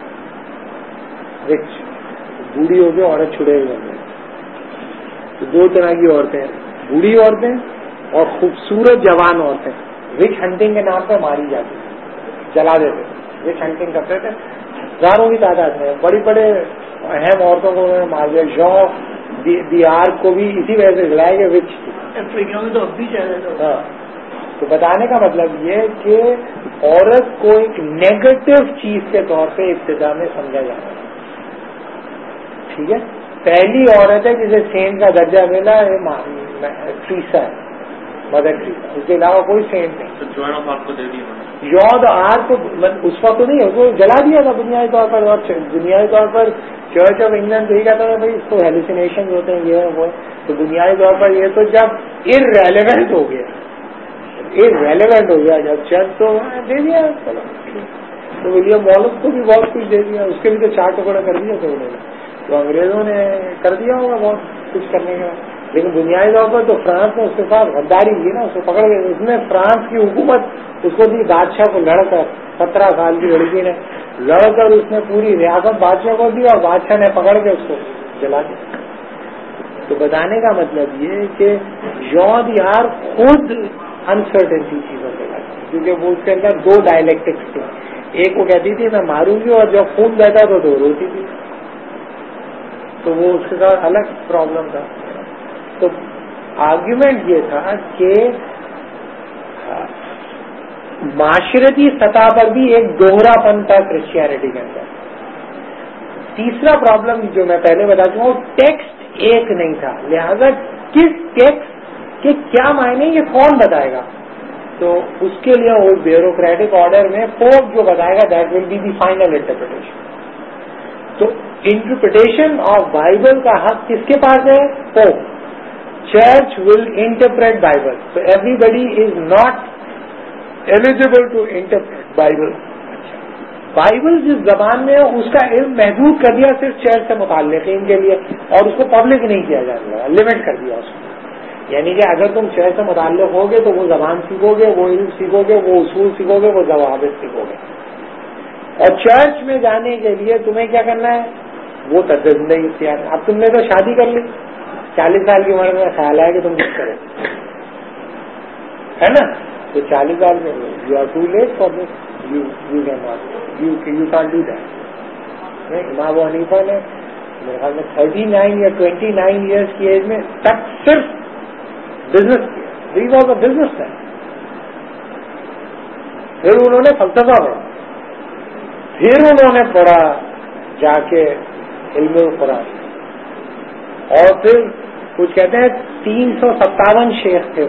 وچ بوڑھی ہو گئی عورت چڑیل بن جائے. تو دو طرح کی عورتیں ہیں, بوڑھی عورتیں اور خوبصورت جوان عورتیں. وچ ہنٹنگ کے نام پہ ماری جاتی, جلا دیتے, وچ ہنٹنگ کرتے تھے ہزاروں کی تعداد میں. بڑی بڑے اہم عورتوں کو مار دیا. جان دی آرک کو بھی اسی وجہ سے جلایا کہ وچ افریقہ میں تو اب بھی چل رہا تھا. تو بتانے کا مطلب یہ کہ عورت کو ایک نیگیٹو چیز کے طور پہ ابتدا میں سمجھا جاتا ہے. ٹھیک ہے, پہلی عورت ہے جسے سینٹ کا درجہ ملا ہے ٹریسا ہے، مدر ٹریسا، اس کے علاوہ کوئی سینٹ نہیں. جوان آف آرک کو دے دیا جان آف آرک کو اس وقت تو نہیں ہے، اس کو جلا دیا تھا بنیادی طور پر. اور بنیادی طور پر چرچ آف انگلینڈ یہی کہتا تھا بھائی اس کو ہیلوسینیشن ہوتے ہیں یہ وہ. تو بنیادی طور پر یہ تو جب ارریلیونٹ ہو گیا، ارریلیونٹ ہو گیا جب چرچ، تو دے دیا. تو ولیم والیس کو بھی بہت کچھ دے دیا، اس کے بھی تو 4 ٹکڑے کر دیا تھا انہوں نے. تو انگریزوں نے کر دیا ہوگا بہت کچھ کرنے کا. لیکن بنیادی طور پر تو فرانس نے اس کے ساتھ غداری کی نا، اس کو پکڑ کے اس نے فرانس کی حکومت اس کو دی بادشاہ کو لڑ کر. 17 سال کی لڑکی نے لڑ کر اس نے پوری ریاست بادشاہ کو دی اور بادشاہ نے پکڑ کے اس کو جلا دیا. تو بتانے کا مطلب یہ ہے کہ جان یار خود انسرٹنٹی چیزوں پہ لگتی، کیونکہ وہ اس کے اندر 2 ڈائلیکٹکس تھے. ایک وہ کہتی تھی میں ماروں گی، اور جب خون بہتا تو روتی تھی. تو وہ اس کے ساتھ الگ پرابلم تھا. تو آرگیومنٹ یہ تھا کہ معاشرتی سطح پر بھی ایک دوہرا پن تھا کرسچینٹی کے اندر. تیسرا پرابلم جو میں پہلے بتا چکا ہوں، ٹیکسٹ ایک نہیں تھا، لہذا کس ٹیکسٹ کے کیا معنی یہ کون بتائے گا. تو اس کے لیے وہ بیوروکریٹک آرڈر میں پوپ جو بتائے گا that will be the final interpretation. تو انٹرپریٹیشن آف بائبل کا حق کس کے پاس ہے؟ Pope. Church will interpret Bible. تو everybody is not eligible to interpret Bible. Bible جس زبان میں ہے اس کا علم محدود کر دیا صرف چرچ سے متعلقین کے لیے، اور اس کو پبلک نہیں کیا جانے لگا، لمٹ کر دیا اس کو. یعنی کہ اگر تم چرچ سے متعلق ہوگے تو وہ زبان سیکھو گے، وہ علم سیکھو گے، وہ اصول سیکھو گے، وہ ضوابط سیکھو گے. اور چرچ میں جانے کے لیے تمہیں کیا کرنا ہے؟ وہ زندگی اختیار. اب تم نے تو شادی کر لی 40 سال کی عمر میں، خیال ہے کہ تم کچھ کرے، ہے نا؟ تو 40 سال میں you are too late for this. You can do that. امام ابو حنیفہ نے میرے خیال میں 39 یا 29 ایئرس کی ایج میں تک صرف بزنس کیا. He was a businessman. پھر انہوں نے فلسفہ پڑھا، پھر انہوں نے پڑھا جا کے علم القرآن، اور پھر کچھ کہتے ہیں 357 شیخ تھے.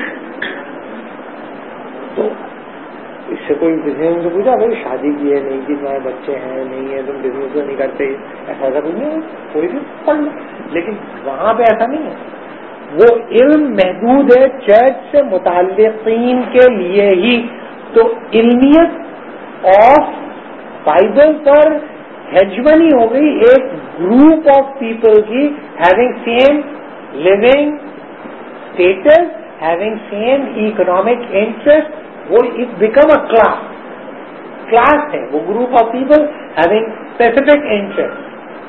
تو اس سے کوئی بزنس سے پوچھا بھائی شادی کی ہے نہیں کی، تمہارے بچے ہیں نہیں ہے، تم بزنس تو نہیں کرتے، ایسا کچھ نہیں ہے، کوئی بھی پڑھ لو. لیکن وہاں پہ ایسا نہیں ہے، وہ علم محدود ہے چرچ سے متعلقین کے لیے ہی. تو علمیت آف بائبل پر ہیجمنی ہو گئی ایک گروپ آف پیپل کی، having same living status, having same economic interest. وہ اٹ بیکم اے کلاس ہے، وہ group of people having specific interest.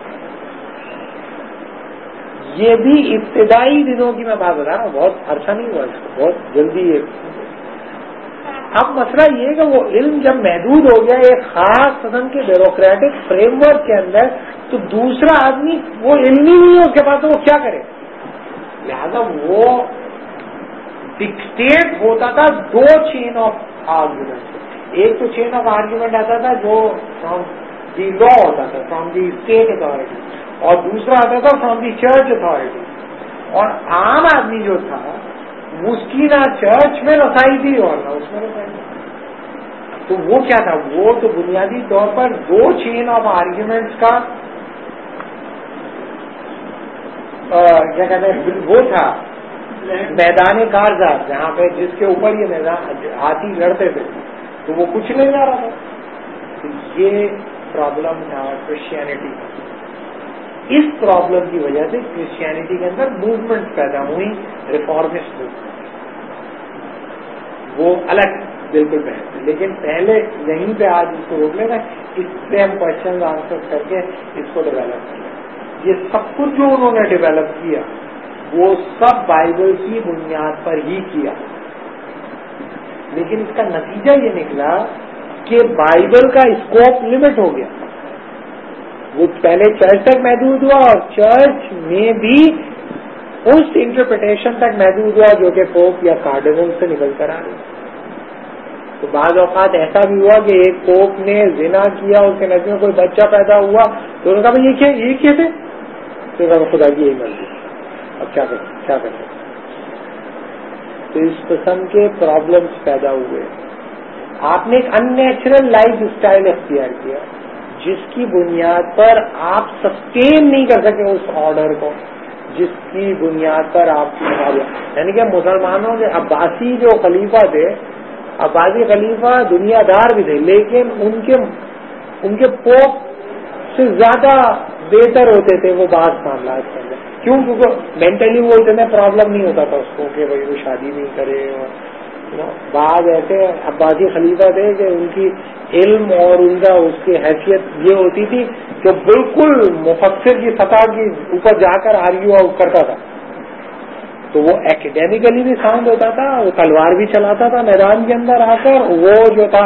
یہ بھی ابتدائی دنوں کی میں بات بتا رہا ہوں، بہت عرصہ نہیں ہوا اس کو، بہت جلدی. اب مسئلہ یہ ہے کہ وہ علم جب محدود ہو گیا ایک خاص قسم کے بیوروکریٹک فریم ورک کے اندر، تو دوسرا آدمی وہ علم ہی نہیں ہے اس کے پاس، تو وہ کیا کرے. لہذا وہ ڈکٹیٹ ہوتا تھا 2 چین آف آرگیومنٹ. ایک تو چین آف آرگیومنٹ آتا تھا جو فرام دی لا ہوتا تھا، فرام دی اسٹیٹ اتھارٹی، اور دوسرا آتا تھا فرام دی چرچ اتھارٹی. اور عام آدمی جو تھا اس کی نہ چرچ میں رسائی تھی اور نہ اس میں رسائی تھی. تو وہ کیا تھا؟ وہ تو بنیادی طور پر 2 چین آف آرگیومنٹس کا کیا کہتے ہیں وہ تھا میدان کارزار، جہاں پہ جس کے اوپر یہ میدان ہاتھی لڑتے تھے، تو وہ کچھ نہیں جا رہا تھا. تو یہ پرابلم تھا کرسچینٹی کا. اس پرابلم کی وجہ سے کرسچینٹی کے اندر موومنٹ پیدا ہوئی، ریفارمسٹ موومنٹ. وہ الگ بالکل بہتر. لیکن پہلے یہیں پہ آج اس کو روک لینا، اس پہ ہم کوشچن آنسر کر کے اس کو ڈیولپ کیا. یہ سب کچھ جو انہوں نے ڈیولپ کیا وہ سب بائبل کی بنیاد پر ہی کیا. لیکن اس کا نتیجہ یہ نکلا کہ بائبل کا اسکوپ لمٹ ہو گیا. وہ پہلے چرچ تک محدود ہوا، اور چرچ میں بھی اس انٹرپریٹیشن تک محدود ہوا جو کہ پوپ یا کارڈینل سے نکل کر آ گئی. تو بعض اوقات ایسا بھی ہوا کہ ایک پوپ نے زنا کیا، اس کے نتیجے میں کوئی بچہ پیدا ہوا، تو انہوں نے کہا یہ کیا تھے؟ تو تو خدا کی یہی مرضی. اب کیا کریں. تو اس قسم کے پرابلمس پیدا ہوئے. آپ نے ایک ان نیچرل لائف اسٹائل اختیار کیا جس کی بنیاد پر آپ سسٹین نہیں کر سکے اس آرڈر کو, جس کی بنیاد پر آپ یعنی کہ مسلمانوں کے عباسی جو خلیفہ تھے, عباسی خلیفہ دنیا دار بھی تھے, لیکن ان کے پوپ سے زیادہ بہتر ہوتے تھے وہ بعض معاملات کے اندر. کیوں؟ کیونکہ مینٹلی وہ اتنا پرابلم نہیں ہوتا تھا اس کو کہ بھائی وہ شادی نہیں کرے. اور بعض ایسے عباسی خلیفہ تھے کہ ان کی علم اور ان کا اس کی حیثیت یہ ہوتی تھی کہ بالکل مفسر کی سطح کی اوپر جا کر آرگیو کرتا تھا. تو وہ ایکڈیمیکلی بھی ساؤنڈ ہوتا تھا, وہ تلوار بھی چلاتا تھا میدان کے اندر آ کر. وہ جو تھا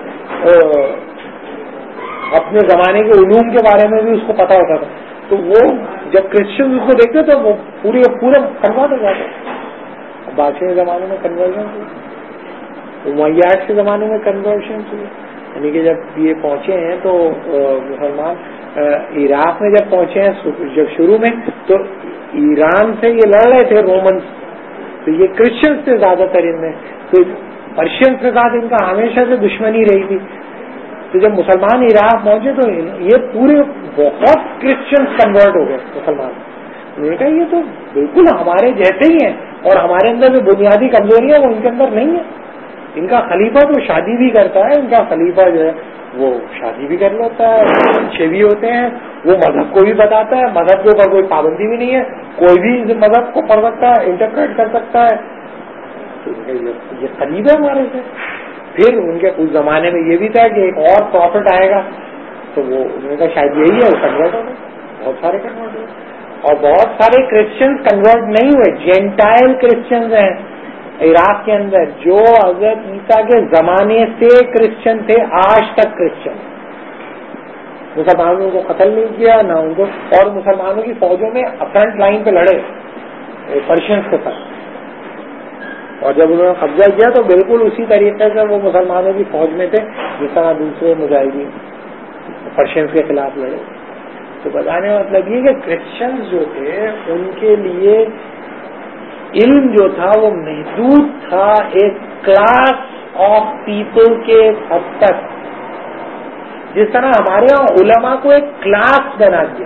اپنے زمانے کے علوم کے بارے میں بھی اس کو پتا ہوتا تھا. تو وہ جب کرسچن اس کو دیکھتے تو وہ پورا کنورٹ ہو جاتے. عباسی کے زمانے میں کنورژن ہوئی, امیاد کے زمانے میں کنورژن ہوئی. یعنی کہ جب یہ پہنچے ہیں تو مسلمان عراق میں جب پہنچے ہیں جب شروع میں تو ایران سے یہ لڑ رہے تھے رومنس, تو یہ کرسچنس سے زیادہ تر ان میں, تو پرشین کے ساتھ ان کا ہمیشہ سے دشمنی رہی تھی. تو جب مسلمان عراق پہنچے تو یہ پورے بہت کرسچن کنورٹ ہو گئے مسلمان. میں نے کہا یہ تو بالکل ہمارے جیسے ہی ہیں, اور ہمارے اندر جو بنیادی کمزوریاں وہ ان کے اندر نہیں ہے. ان کا خلیفہ تو شادی بھی کرتا ہے, ان کا خلیفہ جو ہے وہ شادی بھی کر لیتا ہے, اچھے بھی ہوتے ہیں, وہ مذہب کو بھی بتاتا ہے, مذہب کے اوپر کوئی پابندی بھی نہیں ہے, کوئی بھی مذہب کو پڑھ سکتا ہے, انٹرپریٹ کر سکتا ہے. تو یہ قریب ہے ہمارے سے. پھر ان کے اس زمانے میں یہ بھی تھا کہ ایک اور پروفٹ آئے گا, تو وہ انہوں نے کہا شاید یہی ہے, وہ کنورٹ ہو گئے, بہت سارے کنورٹ ہوئے. اور بہت سارے کرسچنز کنورٹ نہیں ہوئے, جینٹائل کرسچنز ہیں عراق کے اندر جو حضرت عیسیٰ کے زمانے سے کرسچن تھے, آج تک کرسچن. مسلمانوں کو قتل نہیں کیا نہ ان کو, اور مسلمانوں کی فوجوں میں فرنٹ لائن پہ لڑے پرشینس کے ساتھ. اور جب انہوں نے قبضہ کیا تو بالکل اسی طریقے سے وہ مسلمانوں کی فوج میں تھے جس طرح دوسرے مجاہدین پرشینس کے خلاف لڑے. تو بتانے کا مطلب یہ کہ کرسچنز جو تھے ان کے لیے علم جو تھا وہ محدود تھا ایک کلاس آف پیپل کے حد تک, جس طرح ہمارے یہاں علماء کو ایک کلاس بنا دیا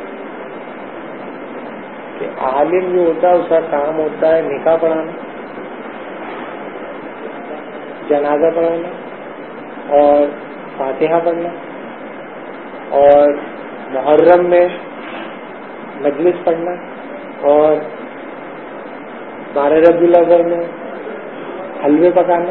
کہ عالم جو ہوتا ہے اس کا کام ہوتا ہے نکاح پڑھانا, جنازہ پڑھانا اور فاتحہ پڑھنا, اور محرم میں مجلس پڑھنا, اور 12 ربیع الاول میں حلوے پکانا.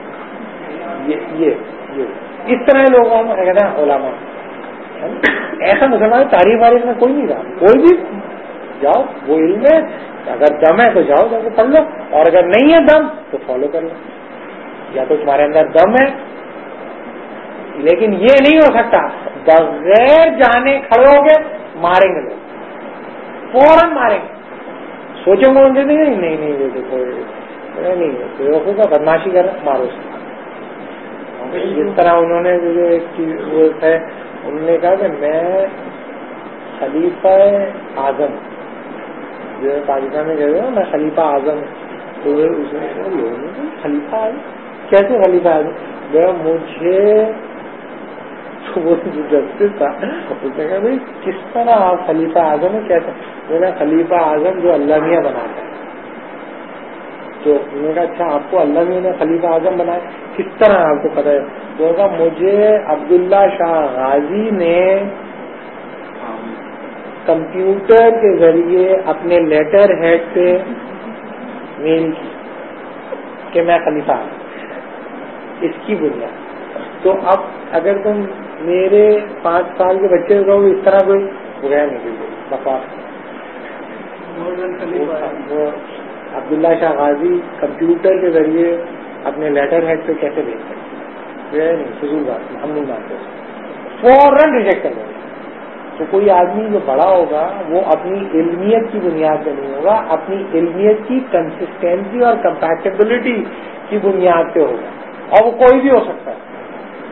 یہ اس طرح لوگوں میں کہنا علماء. ایسا مسلمان تاریخ وارث میں کوئی نہیں رہا. کوئی بھی جاؤ, وہ علم ہے, اگر دم ہے تو جاؤ جا کے پڑھ لو, اور اگر نہیں ہے دم تو فالو کر لو. یا تو تمہارے اندر دم ہے, لیکن یہ نہیں ہو سکتا بغیر جانے کھڑے ہو کے ماریں گے لوگ, فوراً ماریں گے. سوچیں گے نہیں وہ دیکھو نہیں کا بدماشی کر رہا مارو اس کو. جس طرح انہوں نے جو ایک چیز وہ ہے, انہوں نے کہا کہ میں خلیفہ اعظم, جو پاکستان میں کہہ رہے ہو میں خلیفہ اعظم, تو اس نے خلیفہ اعظم کیسے خلیفہ اعظم؟ مجھے وہ جو جسٹس تھا اس نے کہا بھائی کس طرح آپ خلیفہ اعظم ہے, کیسے؟ میں خلیفہ اعظم جو اللہ میاں بناتا ہے. تو انہوں نے کہا اچھا آپ کو اللہ میاں نے خلیفہ اعظم بنایا, کس طرح آپ کو پتہ ہے؟ تو کہا مجھے عبداللہ شاہ غازی نے کمپیوٹر کے ذریعے اپنے لیٹر ہیڈ سے میل کی کہ میں خلیفہ اعظم, اس کی بنیاد. تو اب اگر تم میرے 5 سال کے بچے کو اس طرح کوئی برا نہیں بکواس. عبداللہ شاہ غازی کمپیوٹر کے ذریعے اپنے لیٹر ہیڈ پہ کیسے بھیج سکتے ہیں؟ نہیں, فضول بات, ہم نہیں مانتے, فوراً ریجیکٹ کر دیں. تو کوئی آدمی جو بڑا ہوگا وہ اپنی علمیت کی بنیاد پہ نہیں ہوگا, اپنی علمیت کی کنسسٹینسی اور کمپیٹیبلٹی کی بنیاد پہ ہوگا. اور وہ کوئی بھی ہو سکتا ہے,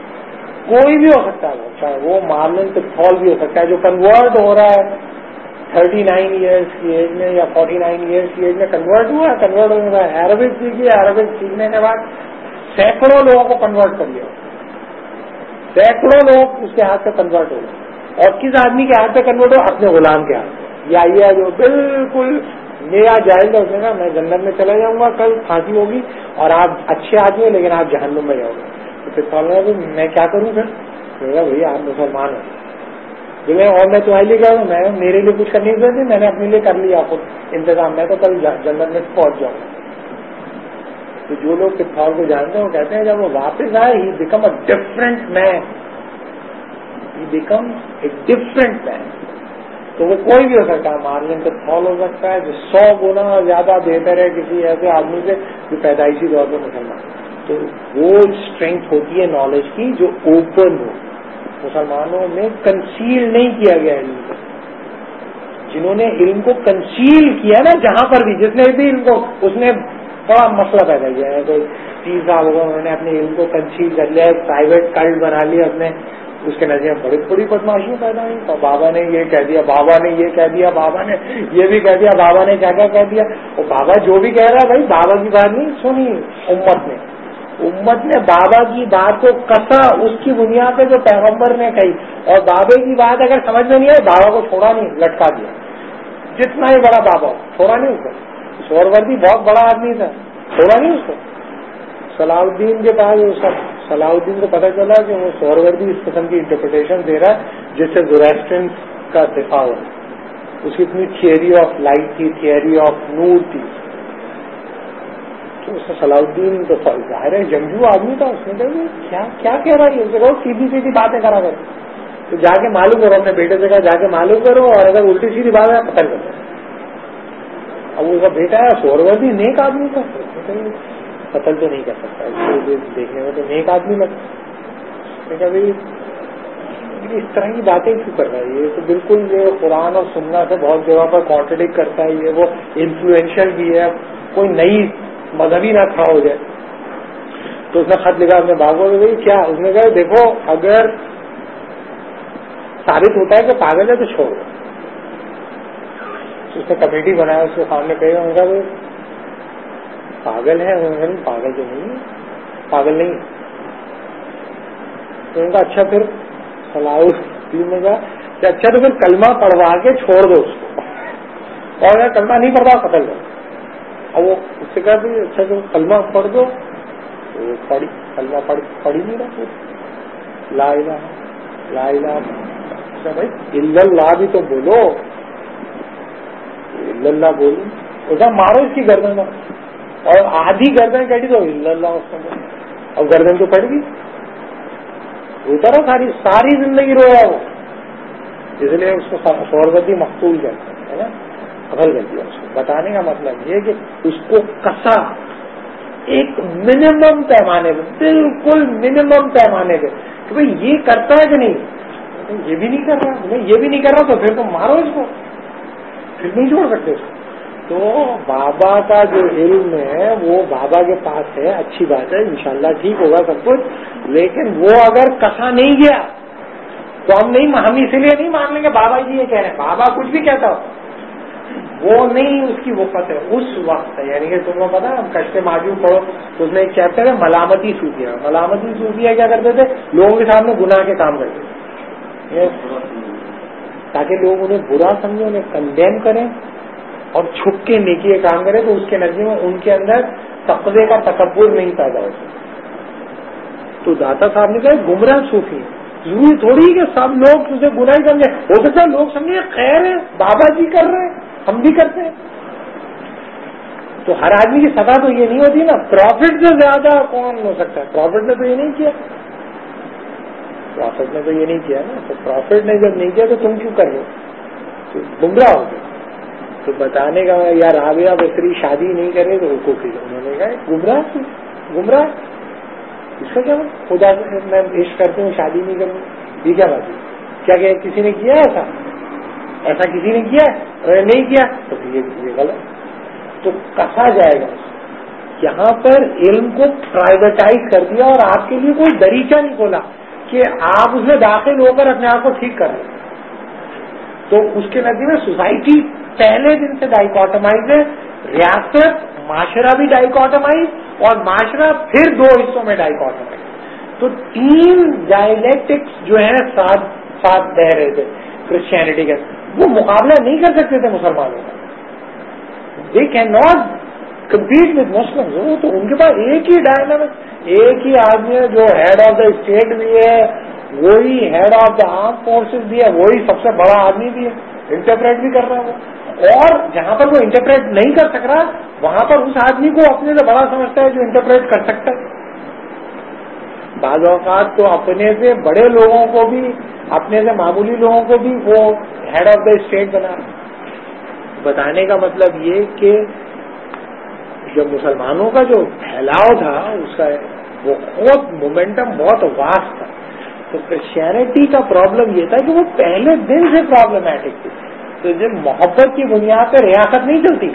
کوئی بھی ہو سکتا ہے, وہ چاہے وہ مارلن پٹھول بھی ہو سکتا ہے جو کنورٹ ہو رہا ہے 39 ایئرس کی ایج میں یا 49 ایئرس کی ایج میں کنورٹ ہوا. کنورٹ ہونے کے بعد عربک سیکھی. عربک سیکھنے کے بعد سینکڑوں لوگوں کو کنورٹ کر لیا. سینکڑوں لوگ اس کے ہاتھ سے کنورٹ ہو گئے. اور کس آدمی کے ہاتھ سے کنورٹ ہو؟ اپنے غلام کے ہاتھ سے. یہ جو بالکل نیا جائز ہے, کہا میں جنت میں چلا جاؤں گا, کل پھانسی ہوگی اور آپ اچھے آدمی ہو لیکن آپ جہنم میں جاؤ گے. تو پھر سوال میں کیا کروں پھر؟ بھائی آپ مسلمان ہو. بولے اور میں تمہارے لیے کیا ہوں, میں میرے لیے کچھ کرنے کی ضرورت نہیں, میں نے اپنے لیے کر لیا خود انتظام, میں تو کل جنت میں پہنچ جاؤں گا. تو جو لوگ پتھال کو جانتے ہیں وہ کہتے ہیں جب وہ واپس آئے he became a different man, he became a different man. تو وہ کوئی بھی ہو سکتا ہے, مارلن پتھال ہو سکتا ہے جو 100 گنا زیادہ بہتر ہے کسی ایسے آدمی سے جو پیدائشی طور پر مسلمان. تو وہ اسٹرینتھ ہوتی ہے نالج کی جو اوپن ہو. مسلمانوں میں کنسیل نہیں کیا گیا علم کو. جنہوں نے علم کو کنسیل کیا نا, جہاں پر بھی جس نے بھی علم کو, اس نے بڑا مسئلہ پیدا کیا ہے. کوئی 30 سال ہوگا انہوں نے اپنے علم کو کنسیل کر لیا, ایک پرائیویٹ کلٹ بنا لیا اپنے, اس کے نظر بڑی بڑی بدماشیاں پیدا ہوئی. تو بابا نے یہ کہہ دیا, بابا نے یہ کہہ دیا, بابا نے یہ بھی کہہ دیا, بابا نے کیا کیا کہہ دیا. اور بابا جو بھی کہہ رہا ہے بھائی بابا کی بات نہیں سنی امت نے بابا کی بات کو کسا اس کی بنیاد پہ جو پیغمبر نے کہی. اور بابے کی بات اگر سمجھ میں نہیں آئی, بابا کو چھوڑا نہیں, لٹکا دیا. جتنا ہی بڑا بابا ہو چھوڑا نہیں اس کو. سہروردی بہت بڑا آدمی تھا, چھوڑا نہیں اس کو. صلاح الدین کے پاس صلاح الدین کو پتہ چلا کہ وہ سہروردی اس قسم کی انٹرپریٹیشن دے رہا ہے جس سے زوریسٹرنس کا دفاع ہو. اس کی اتنی تھیوری آف لائٹ تھی, تھیوری آف نور تھی. تو اس نے صلاح الدین تو ظاہر ہے جنگجو آدمی تھا, اس نے کہا کیا کہہ رہا ہے, اسے کہو سیدھی سیدھی باتیں کرا کر. تو جا کے معلوم کرو, اپنے بیٹے سے کہا جا کے معلوم کرو, اور اگر الٹی سیدھی بات ہے قتل کرو. اب اس کا بیٹا ہے سہروردی نیک آدمی تھا, قتل تو نہیں کر سکتا, اس کو دیکھنے میں تو نیک آدمی لگتا. اس طرح کی باتیں کیوں کر رہا ہے, یہ تو بالکل یہ قرآن اور سننا سے بہت جگہ پر کانٹرڈکٹ کرتا ہے. یہ وہ انفلوئنشل بھی ہے, کوئی نئی مذہبی نہ کھڑا ہو جائے. تو اس نے خط لکھا اپنے باغوں میں, کیا اس نے کہا دیکھو اگر ثابت ہوتا ہے کہ پاگل ہے تو چھوڑ دو. اس نے کمیٹی بنایا, اس کے سامنے کہے ان کا پاگل ہے, پاگل تو نہیں, پاگل نہیں. تو ان کا اچھا پھر صلاح الدین نے کہا کہ اچھا تو پھر کلمہ پڑھوا کے چھوڑ دو اس کو, اور اگر کلمہ نہیں پڑھوا قتل دو. اور وہ اس سے کہا کہ اچھا تو کلمہ پڑھ دو. وہ پڑھی, کلمہ پڑھی نہیں رہا, لا الہ لا الہ. اچھا بھائی الا اللہ بھی تو بولو, الا اللہ بولو. ایسا مارو اس کی گردن میں, اور آدھی گردن کٹی تو الا اللہ اس کا, اور گردن تو کٹ گئی. روتا رہا ساری زندگی رویا وہ, اس لیے اس کو سہروردی مقتول کرتے ہیں نا, قتل کر دیا اس کو. بتانے کا مطلب یہ کہ اس کو کسا ایک منیمم پیمانے پہ, بالکل منیمم پیمانے پہ, کہ بھائی یہ کرتا ہے کہ نہیں, یہ بھی نہیں کر رہا, یہ بھی نہیں کر رہا, تو پھر تو مارو اس کو, پھر نہیں چھوڑ سکتے اس کو. تو بابا کا جو علم ہے وہ بابا کے پاس ہے, اچھی بات ہے, انشاءاللہ ٹھیک ہوگا سب کچھ. لیکن وہ اگر کسا نہیں گیا تو ہم اسی لیے نہیں مان لیں گے بابا جی یہ کہہ رہے ہیں. بابا کچھ بھی کہتا ہو, وہ نہیں اس کی وقت ہے, اس وقت ہے. یعنی کہ تمہیں پتا ہے, کشف معجوب پڑھو تو اس میں ایک چیپٹر ہے ملامتی صوفیہ. ملامتی صوفیہ کیا کرتے تھے, لوگوں کے سامنے گناہ کے کام کرتے تھے تاکہ لوگ انہیں برا سمجھیں, انہیں کنڈیم کریں, اور چھپ کے نیکی کے کام کرے تو اس کے نظر میں ان کے اندر تقوی کا تکبر نہیں پیدا ہوتا. تو داتا صاحب نے کہا گمراہ صوفی, ضروری تھوڑی کہ سب لوگ تجھے گناہ ہی سمجھے. ہو سکتا ہے لوگ سمجھے خیر ہے, بابا جی کر رہے ہیں, ہم بھی کرتے ہیں. تو ہر آدمی کی سزا تو یہ نہیں ہوتی نا. پروفٹ سے زیادہ کون ہو سکتا ہے, پروفٹ نے تو یہ نہیں کیا, پروفٹ نے تو یہ نہیں کیا نا. تو پروفٹ نے جب نہیں کیا تو تم کیوں کر رہے ہو, تو گمراہ ہو گئے. تو بتانے کا یار رابعہ بکری شادی نہیں کرے تو حقوق کی, انہوں نے کہا گمراہ اس کا کیا, خدا سے میں عشق کرتی ہوں شادی نہیں کروں, یہ کیا بات ہے. کیا کہ کسی نے کیا ایسا کسی نے کیا, اگر نہیں کیا تو یہ غلط. تو کسا جائے گا. یہاں پر علم کو پرائیویٹائز کر دیا اور آپ کے لیے کوئی دریچہ نہیں کھولا کہ آپ اس میں داخل ہو کر اپنے آپ کو ٹھیک کر لیں. تو اس کے نتیجے میں سوسائٹی پہلے دن سے ڈائیکاٹمائز ہے. ریاست معاشرہ بھی ڈائیکاٹمائز اور معاشرہ پھر دو حصوں میں ڈائیکاٹمائز. تو 3 ڈائلیکٹکس جو ہیں ساتھ ساتھ بہ رہے تھے کرسچینٹی کے. وہ مقابلہ نہیں کر سکتے تھے مسلمانوں کا. They can not compete with Muslim. وہ تو ان کے پاس ایک ہی ڈائنامک, ایک ہی آدمی ہے جو ہیڈ آف دا اسٹیٹ بھی ہے, وہی head of the arm forces بھی ہے, وہی سب سے بڑا آدمی بھی ہے, انٹرپریٹ بھی کر رہا ہے وہ. اور جہاں پر وہ انٹرپریٹ نہیں کر سک رہا وہاں پر اس آدمی کو اپنے سے بڑا سمجھتا ہے جو انٹرپریٹ کر سکتا ہے. بعض اوقات تو اپنے سے بڑے لوگوں کو بھی, اپنے سے معمولی لوگوں کو بھی وہ ہیڈ آف دا اسٹیٹ بنا. بتانے کا مطلب یہ کہ جو مسلمانوں کا جو پھیلاؤ تھا اس کا وہ خود مومنٹم بہت واسٹ تھا. تو کرسچینٹی کا پرابلم یہ تھا کہ وہ پہلے دن سے پرابلمٹک تھی. تو جب محبت کی بنیاد پر ریاست نہیں چلتی,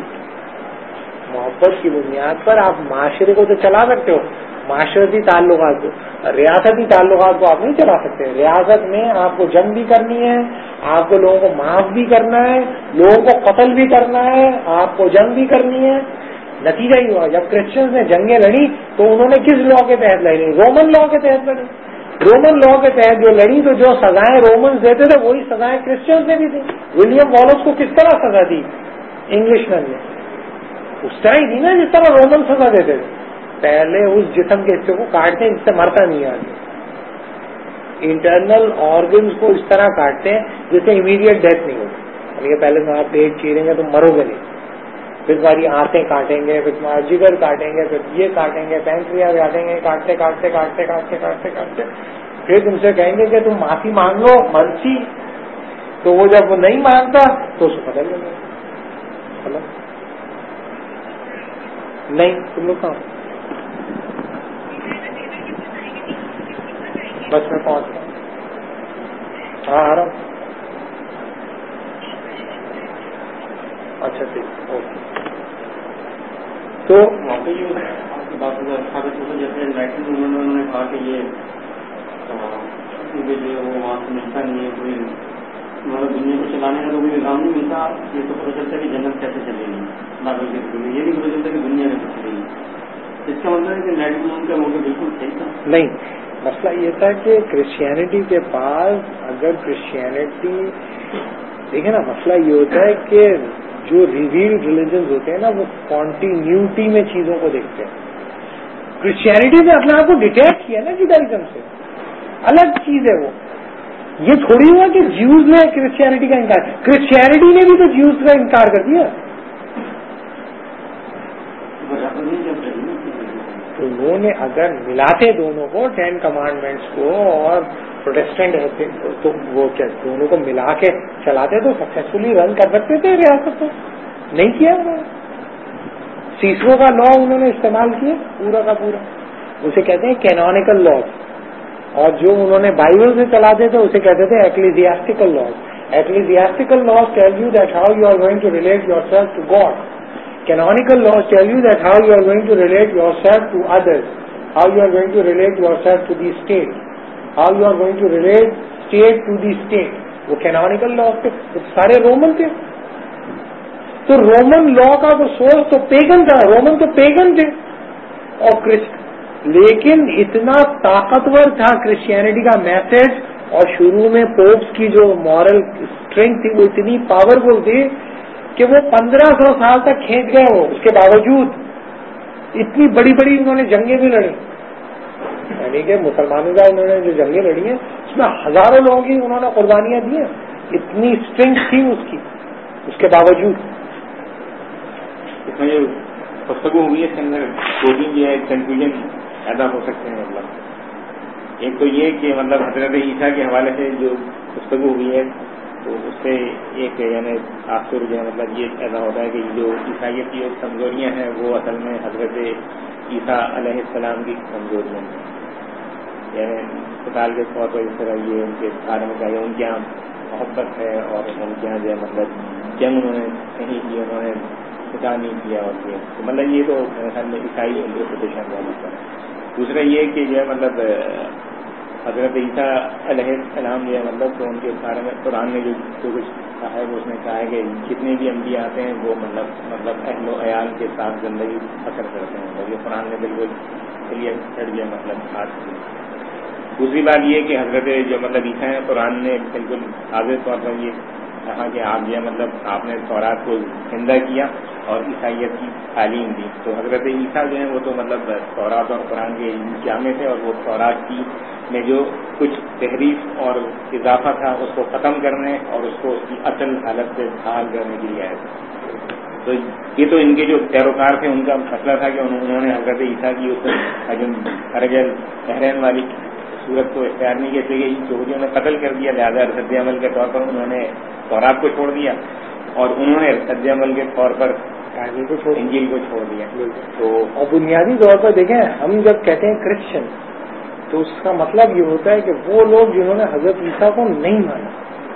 محبت کی بنیاد پر آپ معاشرے کو تو چلا سکتے ہو, معاشرتی تعلقات کو, ریاستی تعلقات کو آپ نہیں چلا سکتے. ریاست میں آپ کو جنگ بھی کرنی ہے, آپ کو لوگوں کو معاف بھی کرنا ہے, لوگوں کو قتل بھی کرنا ہے, آپ کو جنگ بھی کرنی ہے. نتیجہ ہی ہوا جب کرسچنز نے جنگیں لڑی تو انہوں نے کس لا کے تحت لڑی؟ رومن لا کے تحت لڑی. رومن لا کے تحت جو لڑی تو جو سزائیں رومنز دیتے تھے وہی سزائیں کرسچنز نے بھی دی. ولیم والیس کو کس طرح سزا دی انگلش مین نے؟ اس طرح ہی دی نا جس طرح رومن سزا دیتے تھے. پہلے اس جسم کے حصے کو کاٹتے ہیں جس سے مرتا نہیں آدمی. انٹرنل آرگنز کو اس طرح کاٹتے ہیں جس سے امیڈیٹ ڈیتھ نہیں ہوتی. پہلے تو آپ پیٹ چیریں گے تو مرو گے نہیں, پھر تمہاری آنتیں کاٹیں گے, پھر تمہارا جگر کاٹیں گے, پھر یہ کاٹیں گے, پینکریاس کاٹیں گے, کاٹتے کاٹتے کاٹتے کاٹتے کاٹتے کاٹتے پھر تم سے کہیں گے کہ تم معافی مانگ لو مرسی. تو وہ جب وہ نہیں مانگتا تو اس کو بدل لیں گے. نہیں تم لوگ کہاں, بس میں پہنچ رہا ہوں. ہاں آ رہا ہوں. اچھا ٹھیک اوکے. تو واقعی آپ کی بات جیسے انہوں نے کہا کہ یہ جو ہے وہ وہاں سے ملتا نہیں ہے, کوئی مطلب دنیا کو چلانے کا تو کوئی نظام نہیں ملتا. یہ تو پتہ چلتا ہے کہ جنت کیسے چلے گی, باقی یہ نہیں پتہ چلتا کہ دنیا کیسے چلے گی. اس کا مطلب ہے کہ نیٹ مون کا موقع بالکل صحیح تھا نہیں. مسئلہ یہ تھا کہ کرسچینٹی کے پاس اگر کرسچینٹی دیکھیں نا, مسئلہ یہ ہوتا ہے کہ جو ریویلڈ ریلیجنز ہوتے ہیں نا وہ کانٹینیوٹی میں چیزوں کو دیکھتے ہیں. کرسچینٹی نے اپنے آپ کو ڈیٹیچ کیا نا جوڈائزم سے, الگ چیز ہے وہ. یہ تھوڑی ہوا کہ جیوز نے کرسچینٹی کا انکار, کرسچینٹی نے بھی تو جیوز کا انکار کر دیا. تو انہوں نے اگر ملاتے دونوں کو 10 کمانڈمنٹس کو اور پروٹیسٹنٹ ہوتے تو وہ کیا دونوں کو ملا کے چلاتے تو سکسیسفلی رن کر سکتے تھے ریاست کو. نہیں کیا انہوں نے. سیسرو کا لا انہوں نے استعمال کیا پورا کا پورا, اسے کہتے ہیں کینونیکل لاز. اور جو انہوں نے بائبل سے چلاتے تھے اسے کہتے تھے ecclesiastical laws. Ecclesiastical laws tell you that how you are going to relate yourself to God. Canonical laws tell you that how you are going to relate yourself to others, how you are going to relate yourself to the state, how you are going to relate state to the state. وہ canonical laws تھے, سارے Roman تھے. تو Roman لا کا وہ source تو pagan تھا, Roman تو پیگن تھے اور لیکن اتنا طاقتور تھا کرسچینٹی کا میسج اور شروع میں پوپس کی جو مورل اسٹرینتھ تھی وہ اتنی پاورفل تھی کہ وہ 1500 سال تک کھینچ گئے. وہ اس کے باوجود اتنی بڑی بڑی انہوں نے جنگیں بھی لڑی, یعنی کہ مسلمانوں کا انہوں نے جو جنگیں لڑی ہیں اس میں ہزاروں لوگوں کی انہوں نے قربانیاں دی ہیں. اتنی اسٹرینتھ تھی اس کی, اس کے باوجود. اس میں جو گفتگو ہوئی ہے اس کے اندر دو تین جو ہے کنفیوژن پیدا ہو سکتے ہیں. مطلب ایک تو یہ کہ مطلب حضرت عیسیٰ کے حوالے سے جو گفتگو ہوئی ہے تو اس سے ایک یعنی تاثر جو ہے مطلب یہ پیدا ہوتا ہے کہ جو عیسائیت کی کمزوریاں ہیں وہ اصل میں حضرت عیسیٰ علیہ السلام کی کمزوریاں ہیں. یعنی مثال کے طور پر اس طرح یہ ان کے بارے میں کہا ان کے یہاں محبت ہے اور ان کے یہاں جو ہے مطلب جنگ انہوں نے نہیں کی, انہوں نے خطا نہیں کیا. اور یہ تو مطلب یہ تو میرے خیال میں عیسائی انٹرپریٹیشن کا مطلب ہے. دوسرا یہ کہ جو ہے مطلب حضرت عیسیٰ علیہ السلام جو ہے مطلب تو ان کے بارے میں قرآن نے جو کچھ کہا ہے وہ اس نے کہا ہے کہ جتنے بھی انبیاء آتے ہیں وہ مطلب اہل و عیال کے ساتھ زندگی بسر کرتے ہیں، اور یہ قرآن نے بالکل کلیئر کر دیا مطلب خاص. دوسری بات یہ کہ حضرت جو مطلب عیسیٰ ہیں قرآن نے بالکل واضح طور پر یہ کہا کہ آپ یہ مطلب آپ نے تورات کو زندہ کیا اور عیسائیت کی تعلیم دی. تو حضرت عیسیٰ جو ہیں وہ تو مطلب تورات اور قرآن کے جامع تھے، اور وہ تورات کی میں جو کچھ تحریف اور اضافہ تھا اس کو ختم کرنے اور اس کو اس کی اصل حالت سے بحال کرنے کے لیے آئے تھے. تو یہ تو ان کے جو پیروکار تھے ان کا مسئلہ تھا کہ انہوں نے حضرت عیسیٰ کی اس ارجل بحرین والی صورت کو اختیار نہیں کیا، کہ یہودیوں نے قتل کر دیا، لہٰذا رد عمل کے طور پر انہوں نے تورات کو چھوڑ دیا اور انہوں نے رد عمل کے طور پر انجیل کو چھوڑ دیا. تو اور بنیادی طور پر دیکھیں ہم جب کہتے ہیں کرسچن تو اس کا مطلب یہ ہوتا ہے کہ وہ لوگ جنہوں نے حضرت عیسیٰ کو نہیں مانا،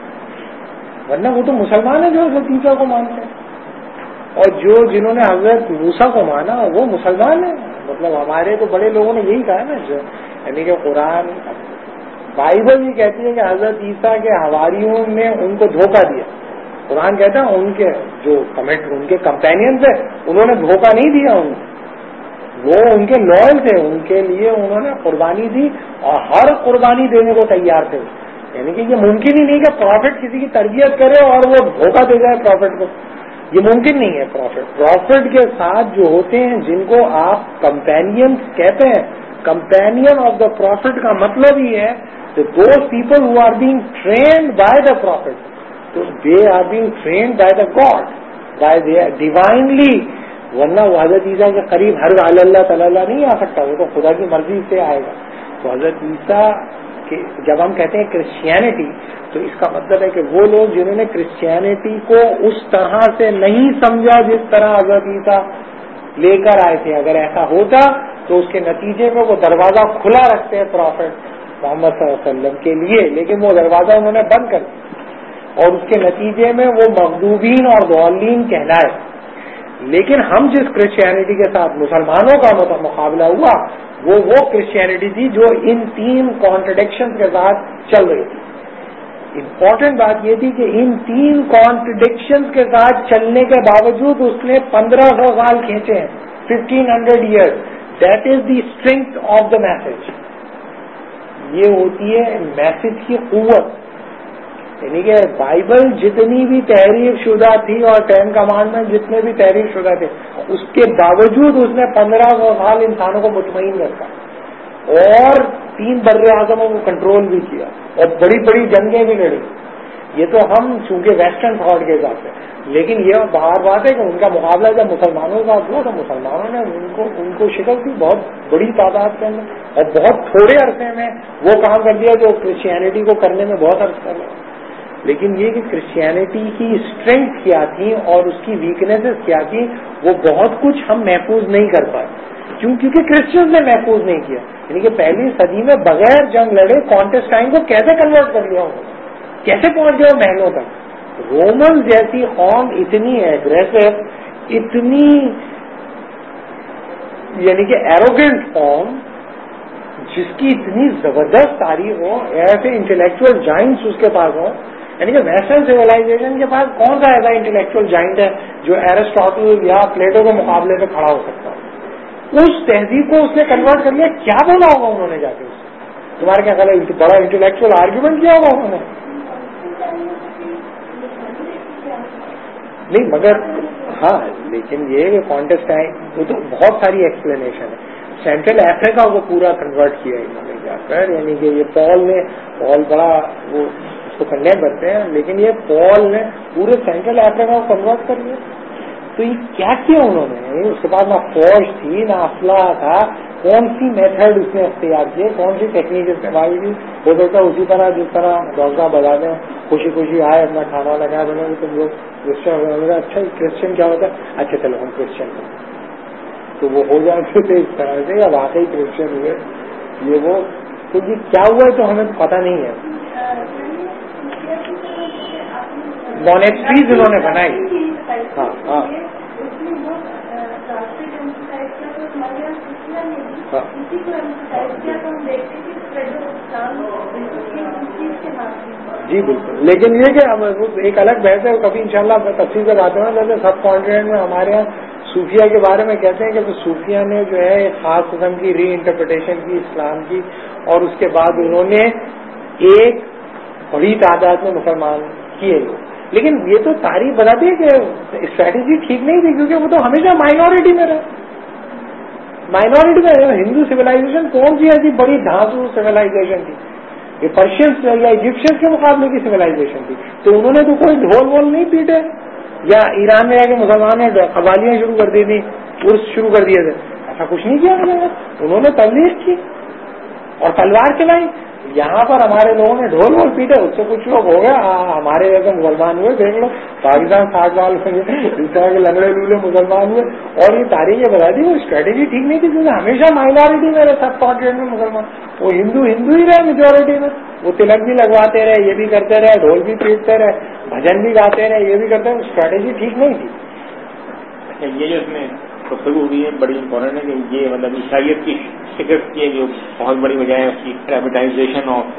ورنہ وہ تو مسلمان ہیں جو حضرت عیسیٰ کو مانتے ہیں، اور جنہوں نے حضرت موسیٰ کو مانا وہ مسلمان ہیں. مطلب ہمارے تو بڑے لوگوں نے یہی کہا نا، یعنی کہ قرآن بائبل یہ کہتی ہے کہ حضرت عیسیٰ کے حواریوں نے ان کو دھوکہ دیا. قرآن کہتا ہے ان کے جو ان کے کمپینین تھے انہوں نے دھوکہ نہیں دیا، وہ ان کے لوئل تھے، ان کے لیے انہوں نے قربانی دی اور ہر قربانی دینے کو تیار تھے. یعنی کہ یہ ممکن ہی نہیں کہ پروفٹ کسی کی تربیت کرے اور وہ دھوکہ دے جائے پروفٹ کو، یہ ممکن نہیں ہے. پروفٹ کے ساتھ جو ہوتے ہیں جن کو آپ کمپینین کہتے ہیں، کمپینین آف دا پروفٹ کا مطلب ہی ہے کہ those people who are being trained by the prophet, تو they are being trained by the God, by divinely. ورنہ وہ حضرت عیسیٰ کے قریب ہر اللہ تعالیٰ نہیں آ سکتا، وہ تو خدا کی مرضی سے آئے گا. تو حضرت عیسیٰ جب ہم کہتے ہیں کرسچینٹی تو اس کا مطلب ہے کہ وہ لوگ جنہوں نے کرسچینٹی کو اس طرح سے نہیں سمجھا جس طرح حضرت عیسیٰ لے کر آئے تھے. اگر ایسا ہوتا تو اس کے نتیجے میں وہ دروازہ کھلا رکھتے ہیں پروفٹ محمد صلی اللہ علیہ وسلم کے لیے، لیکن وہ دروازہ انہوں نے بند کر دیا اور اس کے نتیجے میں وہ مغضوبین اور ضالین کہلائے. لیکن ہم جس کرسچینٹی کے ساتھ مسلمانوں کا مقابلہ ہوا وہ کرسچینٹی تھی جو ان 3 کانٹرڈکشن کے ساتھ چل رہی تھی. امپورٹنٹ بات یہ تھی کہ ان 3 کانٹرڈکشن کے ساتھ چلنے کے باوجود اس نے 1500 سال کھینچے ہیں، 1500 years. That is the strength of the message. یہ ہوتی ہے میسج کی قوت. یعنی کہ بائبل جتنی بھی تحریف شدہ تھی اور 10 کمانڈمنٹ جتنے بھی تحریف شدہ تھے اس کے باوجود اس نے 1500 سال انسانوں کو مطمئن رکھا اور 3 بر اعظموں کو کنٹرول بھی کیا اور بڑی بڑی جنگیں بھی لڑی. یہ تو ہم چونکہ ویسٹرن تھاٹ کے حساب سے، لیکن یہ باہر بات ہے کہ ان کا مقابلہ جب مسلمانوں کا ہوا تو مسلمانوں نے ان کو شکست دی بہت بڑی تعداد کے اندر اور بہت تھوڑے عرصے میں وہ کام کر دیا جو کرسچینٹی کو کرنے میں بہت عرصہ لگا. لیکن یہ کہ کرسچینٹی کی اسٹرینتھ کیا تھی اور اس کی ویکنیسز کیا تھی وہ بہت کچھ ہم محفوظ نہیں کر پائے. کیونکہ کرسچنز نے محفوظ نہیں کیا. یعنی کہ پہلی صدی میں بغیر جنگ لڑے کانٹسٹائن کو کیسے کنورٹ کر لیا انہوں نے، کیسے پہنچ گئے محلوں تک. رومن جیسی قوم اتنی ایگریسو، اتنی یعنی کہ ایروگینٹ قوم جس کی اتنی زبردست تاریخ ہو، ایسے انٹلیکچوئل جائنٹس اس کے پاس ہوں. یعنی کہ ویسٹرن سویلائزیشن کے پاس کون سا ایسا انٹلیکچوئل جائنٹ ہے جو ایرسٹاٹل یا پلیٹو کے مقابلے میں کھڑا ہو سکتا ہے. اس تہذیب کو اس نے کنورٹ کر لیا. کیا بولا ہوگا انہوں نے جا کے اس سے؟ تمہارے کیا خیال ہے؟ بڑا انٹلیکچوئل آرگیومنٹ کیا ہوگا انہوں نے؟ نہیں مگر ہاں، لیکن یہ کہ کانٹسٹائن وہ تو بہت ساری ایکسپلینیشن ہے. سینٹرل افریقہ کو پورا کنورٹ کیا انہوں نے جا کر. یعنی کہ یہ پال بڑا وہ اس کو کنڈیم کرتے ہیں، لیکن یہ پال نے پورے سینٹرل افریقہ کو کنورٹ کر لیا. تو یہ کیا کیا انہوں نے؟ اس کے بعد نہ فوج تھی نہ اسلحہ تھا. کون سی میتھڈ اس نے اختیار کیے، کون سی ٹیکنیک استعمال کی؟ ہو سکتا ہے اسی طرح جس طرح ڈوزہ بجا دیں، خوشی خوشی آئے اپنا کھانا لگایا بولے تم لوگ کرسچن ہو. اچھا کرسچن کیا ہوتا ہے؟ اچھا چلو ہم کرسچن ہیں. تو وہ ہو جاتے تھے اس طرح سے یا واقعی کرسچن ہوئے یہ وہ. تو یہ کیا ہوا ہے تو ہمیں پتہ نہیں ہے. مونیسٹریز انہوں نے بنائی. ہاں ہاں جی بالکل. لیکن یہ کہ ایک الگ بحث ہے, کبھی انشاءاللہ تفصیل سے بات ہونا. جیسے سب کانٹیننٹ میں ہمارے یہاں صوفیہ کے بارے میں کہتے ہیں کہ صوفیہ نے جو ہے ایک خاص قسم کی ری انٹرپریٹیشن کی اسلام کی, اور اس کے بعد انہوں نے ایک بڑی تعداد میں مسلمان کیے. لیکن یہ تو تاریخ بتاتی ہے کہ اسٹریٹجی ٹھیک نہیں تھی, کیونکہ وہ تو ہمیشہ مائنورٹی میں رہے. مائنورٹی میں ہندو سویلائزیشن کون سی ایسی بڑی دھانسو سویلائزیشن تھی؟ یہ پرشینس یا ایجپشین کے مقابلے کی سویلائزیشن تھی. تو انہوں نے تو کوئی ڈھول وول نہیں پیٹے, یا ایران میں کے مسلمان نے قوالیاں شروع کر دی تھی, عرس شروع کر دیے تھے, ایسا کچھ نہیں کیا انہوں نے تبلیغ کی اور تلوار چلائی. یہاں پر ہمارے لوگوں نے ڈھول وول پیٹے, اس سے کچھ لوگ ہو گیا ہمارے جیسے مسلمان ہوئے. دیکھ لو پاکستان 60 سال میں اس طرح کے لنگڑے لولے مسلمان ہوئے. اور یہ تاریخ یہ بتا دی وہ اسٹریٹجی ٹھیک نہیں تھی, کیونکہ ہمیشہ مائنورٹی میں رہے سب کانٹیننٹ میں مسلمان. وہ ہندو ہی رہے میجورٹی میں. وہ تلک بھی لگواتے رہے, یہ بھی کرتے رہے, ڈھول بھی پیٹتے رہے, بھجن بھی گاتے رہے, یہ بھی کرتے رہے. اسٹریٹجی ٹھیک نہیں تھی. یہ جو اس میں گفتگو ہوئی ہے بڑی امپورٹنٹ ہے کہ یہ مطلب عیسائیت کی شکست کی جو بہت بڑی وجہ ہے اس کی privatization of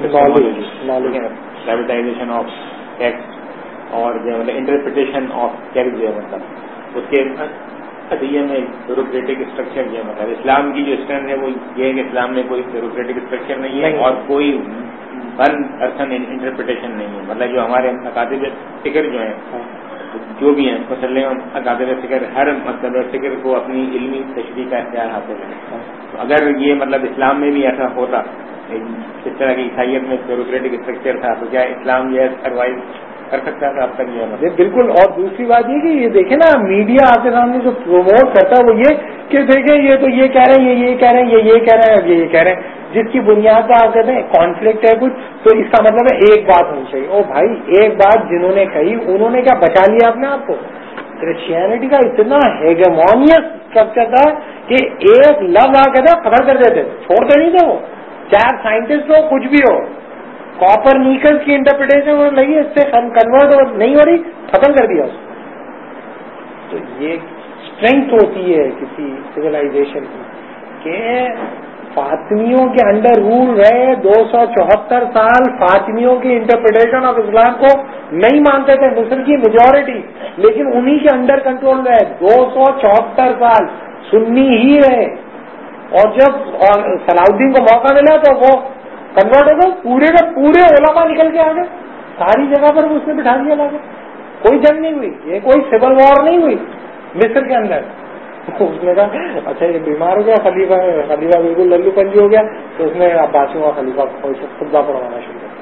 privatization of text اور جو مطلب انٹرپریٹیشن آف ٹیکسٹ جو ہے مطلب اس کے عدیہ میں بیوروکریٹک اسٹرکچر جو ہے مطلب اسلام کی جو اسٹرینتھ ہے وہ یہ ہے کہ اسلام میں کوئی بیوروکریٹک اسٹرکچر نہیں ہے اور کوئی ون پرسن انٹرپریٹیشن نہیں ہے. مطلب جو ہمارے اکادب فکر جو ہیں جو بھی ہیں مسلم اکادر فکر ہر مطلب فکر کو اپنی علمی تشریح کا اختیار حاصل ہے. تو اگر یہ مطلب اسلام میں بھی ایسا ہوتا اس طرح کی عیسائیت میں بیوروکریٹک اسٹرکچر تھا تو کیا اسلام یہ سروائیو کر سکتا تھا اب تک؟ یہ بالکل. اور دوسری بات یہ کہ یہ دیکھیں نا میڈیا آپ کے سامنے جو پروموٹ کرتا ہے وہ یہ کہ دیکھیں یہ تو یہ کہہ رہے ہیں, یہ کہہ رہے ہیں, یہ کہہ رہے ہیں, یہ کہہ رہے ہیں, جس کی بنیاد پر آپ کہتے ہیں کانفلکٹ ہے کچھ, تو اس کا مطلب ہے ایک بات ہونی چاہیے. او بھائی ایک بات جنہوں نے کہی انہوں نے کیا بچا لیا اپنے آپ کو؟ کرسچینٹی کا اتنا ہیگمونیس اسٹرکچر تھا کہ ایک لفظ آ کہتا ختم کر دیتے, چھوڑتے نہیں تھے وہ, چاہے سائنٹسٹ ہو کچھ بھی ہو. کاپر نیکلس کی انٹرپریٹیشن لگی, اس سے کنورٹ نہیں ہو رہی, ختم کر دیا اس کو. تو یہ اسٹرینتھ ہوتی ہے کسی سویلائزیشن کی کہ فاطمیوں کے انڈر رول رہے 274 سال. فاطمیوں کی انٹرپریٹیشن آف اسلام کو نہیں مانتے تھے مصر کی میجورٹی, لیکن انہی کے انڈر کنٹرول رہے 274 سال, سنی ہی رہے. اور جب صلاح الدین کو موقع ملا تو وہ کنورٹ ہو گئے, پورے کے پورے علماء نکل کے آ گئے, ساری جگہ پر اس نے بٹھا دیا لا کے. کوئی جنگ نہیں ہوئی, یہ کوئی سول وار نہیں ہوئی مصر کے اندر. اس نے کہا اچھا یہ بیمار ہو گیا خلیفہ بالکل للو پنجی ہو گیا, تو اس نے عباسیوں کا خلیفہ خطبہ پڑھوانا شروع کیا.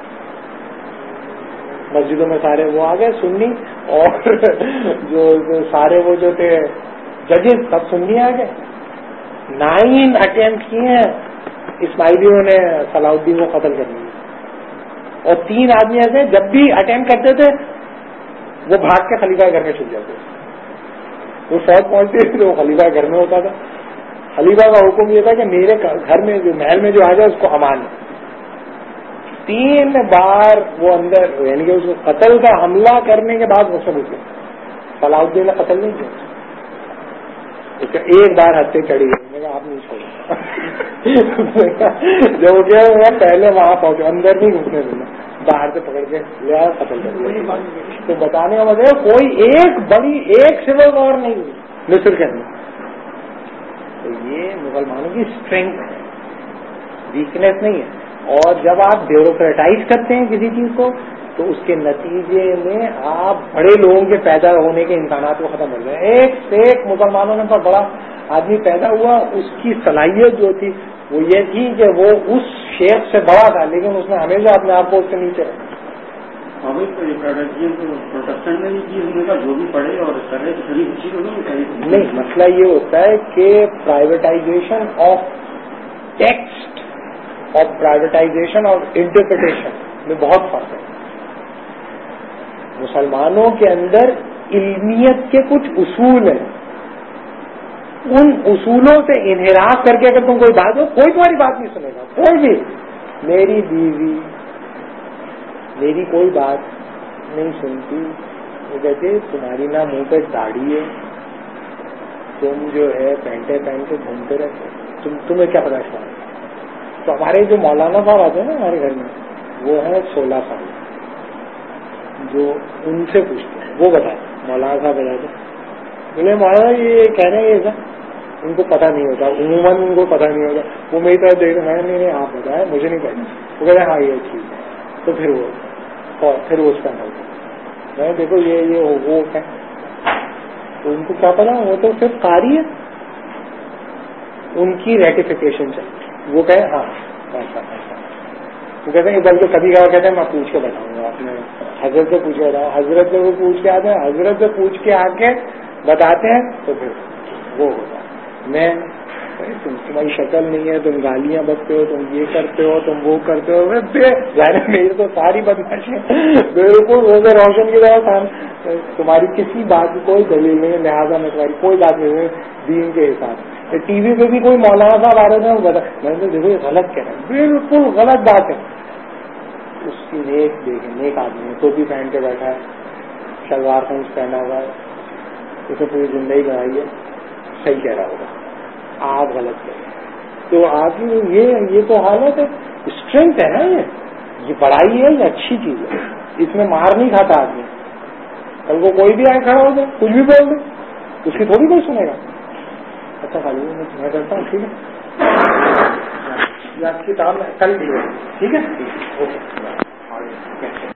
مسجدوں میں سارے وہ آ گئے سنی, اور جو سارے وہ جو تھے ججز سب سنی آ گئے. 9 اٹیمپٹ کیے ہیں اسماعیلیوں نے صلاح الدین کو قتل کرنے کی, اور 3 آدمی ایسے جب بھی اٹیمپٹ کرتے تھے وہ بھاگ کے خلیفہ گھر میں چھپ جاتے تھے. وہ فوج پہنچتی تھی تو وہ خلیفہ گھر میں ہوتا تھا. خلیفہ کا حکم یہ تھا کہ میرے گھر میں جو محل میں جو آ جائے اس کو امان ہے. 3 بار وہ اندر یعنی کہ اس کو قتل کا حملہ کرنے کے بعد وہ سب اٹھے. صلاح الدین نے قتل نہیں کیا, اس کا ایک بار ہتھے چڑھی گئی. میں کہا آپ نہیں چھوڑا. جو کہ پہلے وہاں پہنچے, اندر نہیں گھسنے دینا, باہر سے پکڑ کے لیا قتل کر دیا. تو بتانے کا مطلب کوئی ایک بڑی ایک سول وار نہیں ہوئی مصر کے اندر. تو یہ مسلمانوں کی اسٹرینتھ ہے, ویکنیس نہیں ہے. اور جب آپ بیوروکریٹائز کرتے ہیں کسی چیز کو تو اس کے نتیجے میں آپ بڑے لوگوں کے پیدا ہونے کے امکانات کو ختم کر دیں. ایک سے ایک مسلمانوں میں پر بڑا آدمی پیدا ہوا, اس کی صلاحیت جو تھی وہ یہ تھی کہ وہ اس شیخ سے بڑا تھا, لیکن اس نے ہمیشہ اپنے آپ کو اس سے نیچے رکھا. جو بھی پڑھے اور نہیں, مسئلہ یہ ہوتا ہے کہ پرائیویٹائزیشن آف ٹیکسٹ اور پرائیویٹائزیشن آف انٹرپریٹیشن میں بہت فرق ہے. مسلمانوں کے اندر علمیت کے کچھ اصول ہیں, ان اصولوں سے انحراف کر کے اگر تم کوئی بات ہو, کوئی تمہاری بات نہیں سنے گا, کوئی بھی. میری بیوی میری کوئی بات نہیں سنتی, وہ کہتے تمہاری نہ منہ پہ داڑھی ہے, تم جو ہے پینٹیں پہن کے گھومتے رہتے, تمہیں کیا پتا. تو ہمارے جو مولانا صاحب آتے ہیں نا ہمارے گھر میں, وہ ہیں 16 سال, جو ان سے پوچھتے ہیں وہ بتائیں. مولانا صاحب بتاتے بولے مولانا یہ کہہ رہے ہیں ایسا, ان کو پتہ نہیں ہوتا, عموماً ان کو پتہ نہیں ہوتا. وہ میری طرف دیکھ رہے ہیں, نہیں آپ بتائیں مجھے نہیں پتا. وہ کہہ رہے ہیں ہاں یہ ٹھیک ہے. تو پھر وہ اس کا حل میں دیکھو یہ وہ ہے. تو ان کو کیا پتا, وہ تو صرف قاری ہے, ان کی ریٹیفیکیشن چاہیے. وہ کہے ہاں ایسا ایسا. وہ کہتے ہیں بلکہ کبھی کبھار کہتے ہیں میں پوچھ کے بتاؤں گا, اپنے حضرت سے پوچھ کے بتاؤں. حضرت سے وہ پوچھ کے آتے ہیں, حضرت سے پوچھ کے آ کے بتاتے ہیں. تو پھر وہ ہوتا ہے. میں تمہاری شکل نہیں ہے, تم گالیاں بکتے ہو, تم یہ کرتے ہو, تم وہ کرتے ہو. میری تو ساری بدماشی بالکل روزے روشن کی طرح تمہاری کسی بات کی کوئی دلیل نہیں ہے, لہٰذا میں تمہاری کوئی بات نہیں ہے دین کے حساب سے. ٹی وی پہ بھی کوئی مولانا صاحب آ رہے تھے, وہ بتا میں نے دیکھو یہ غلط کہہ رہے ہیں, بالکل غلط بات ہے. اس کی نیک دیکھیں, نیک آدمی ہے, ٹوپی پہن کے بیٹھا ہے, شلوار قمیص پہنا ہوا ہے, اسے پوری زندگی بنائی ہے, صحیح کہہ رہا ہوگا, آپ غلط کہہ رہے ہیں. تو آپ یہ تو حالت ہے, اسٹرینتھ ہے نا, یہ بڑائی ہے, یہ اچھی چیز ہے. اس میں مار نہیں کھاتا آدمی. کل کو کوئی بھی آئے کھڑا ہو جائے, کچھ بھی بول دے, اس کی تھوڑی کوئی سنے گا. اچھا خالی میں کرتا ہوں, ٹھیک ہے, یہ آپ کی کام کل ٹھیک ہے, اوکے.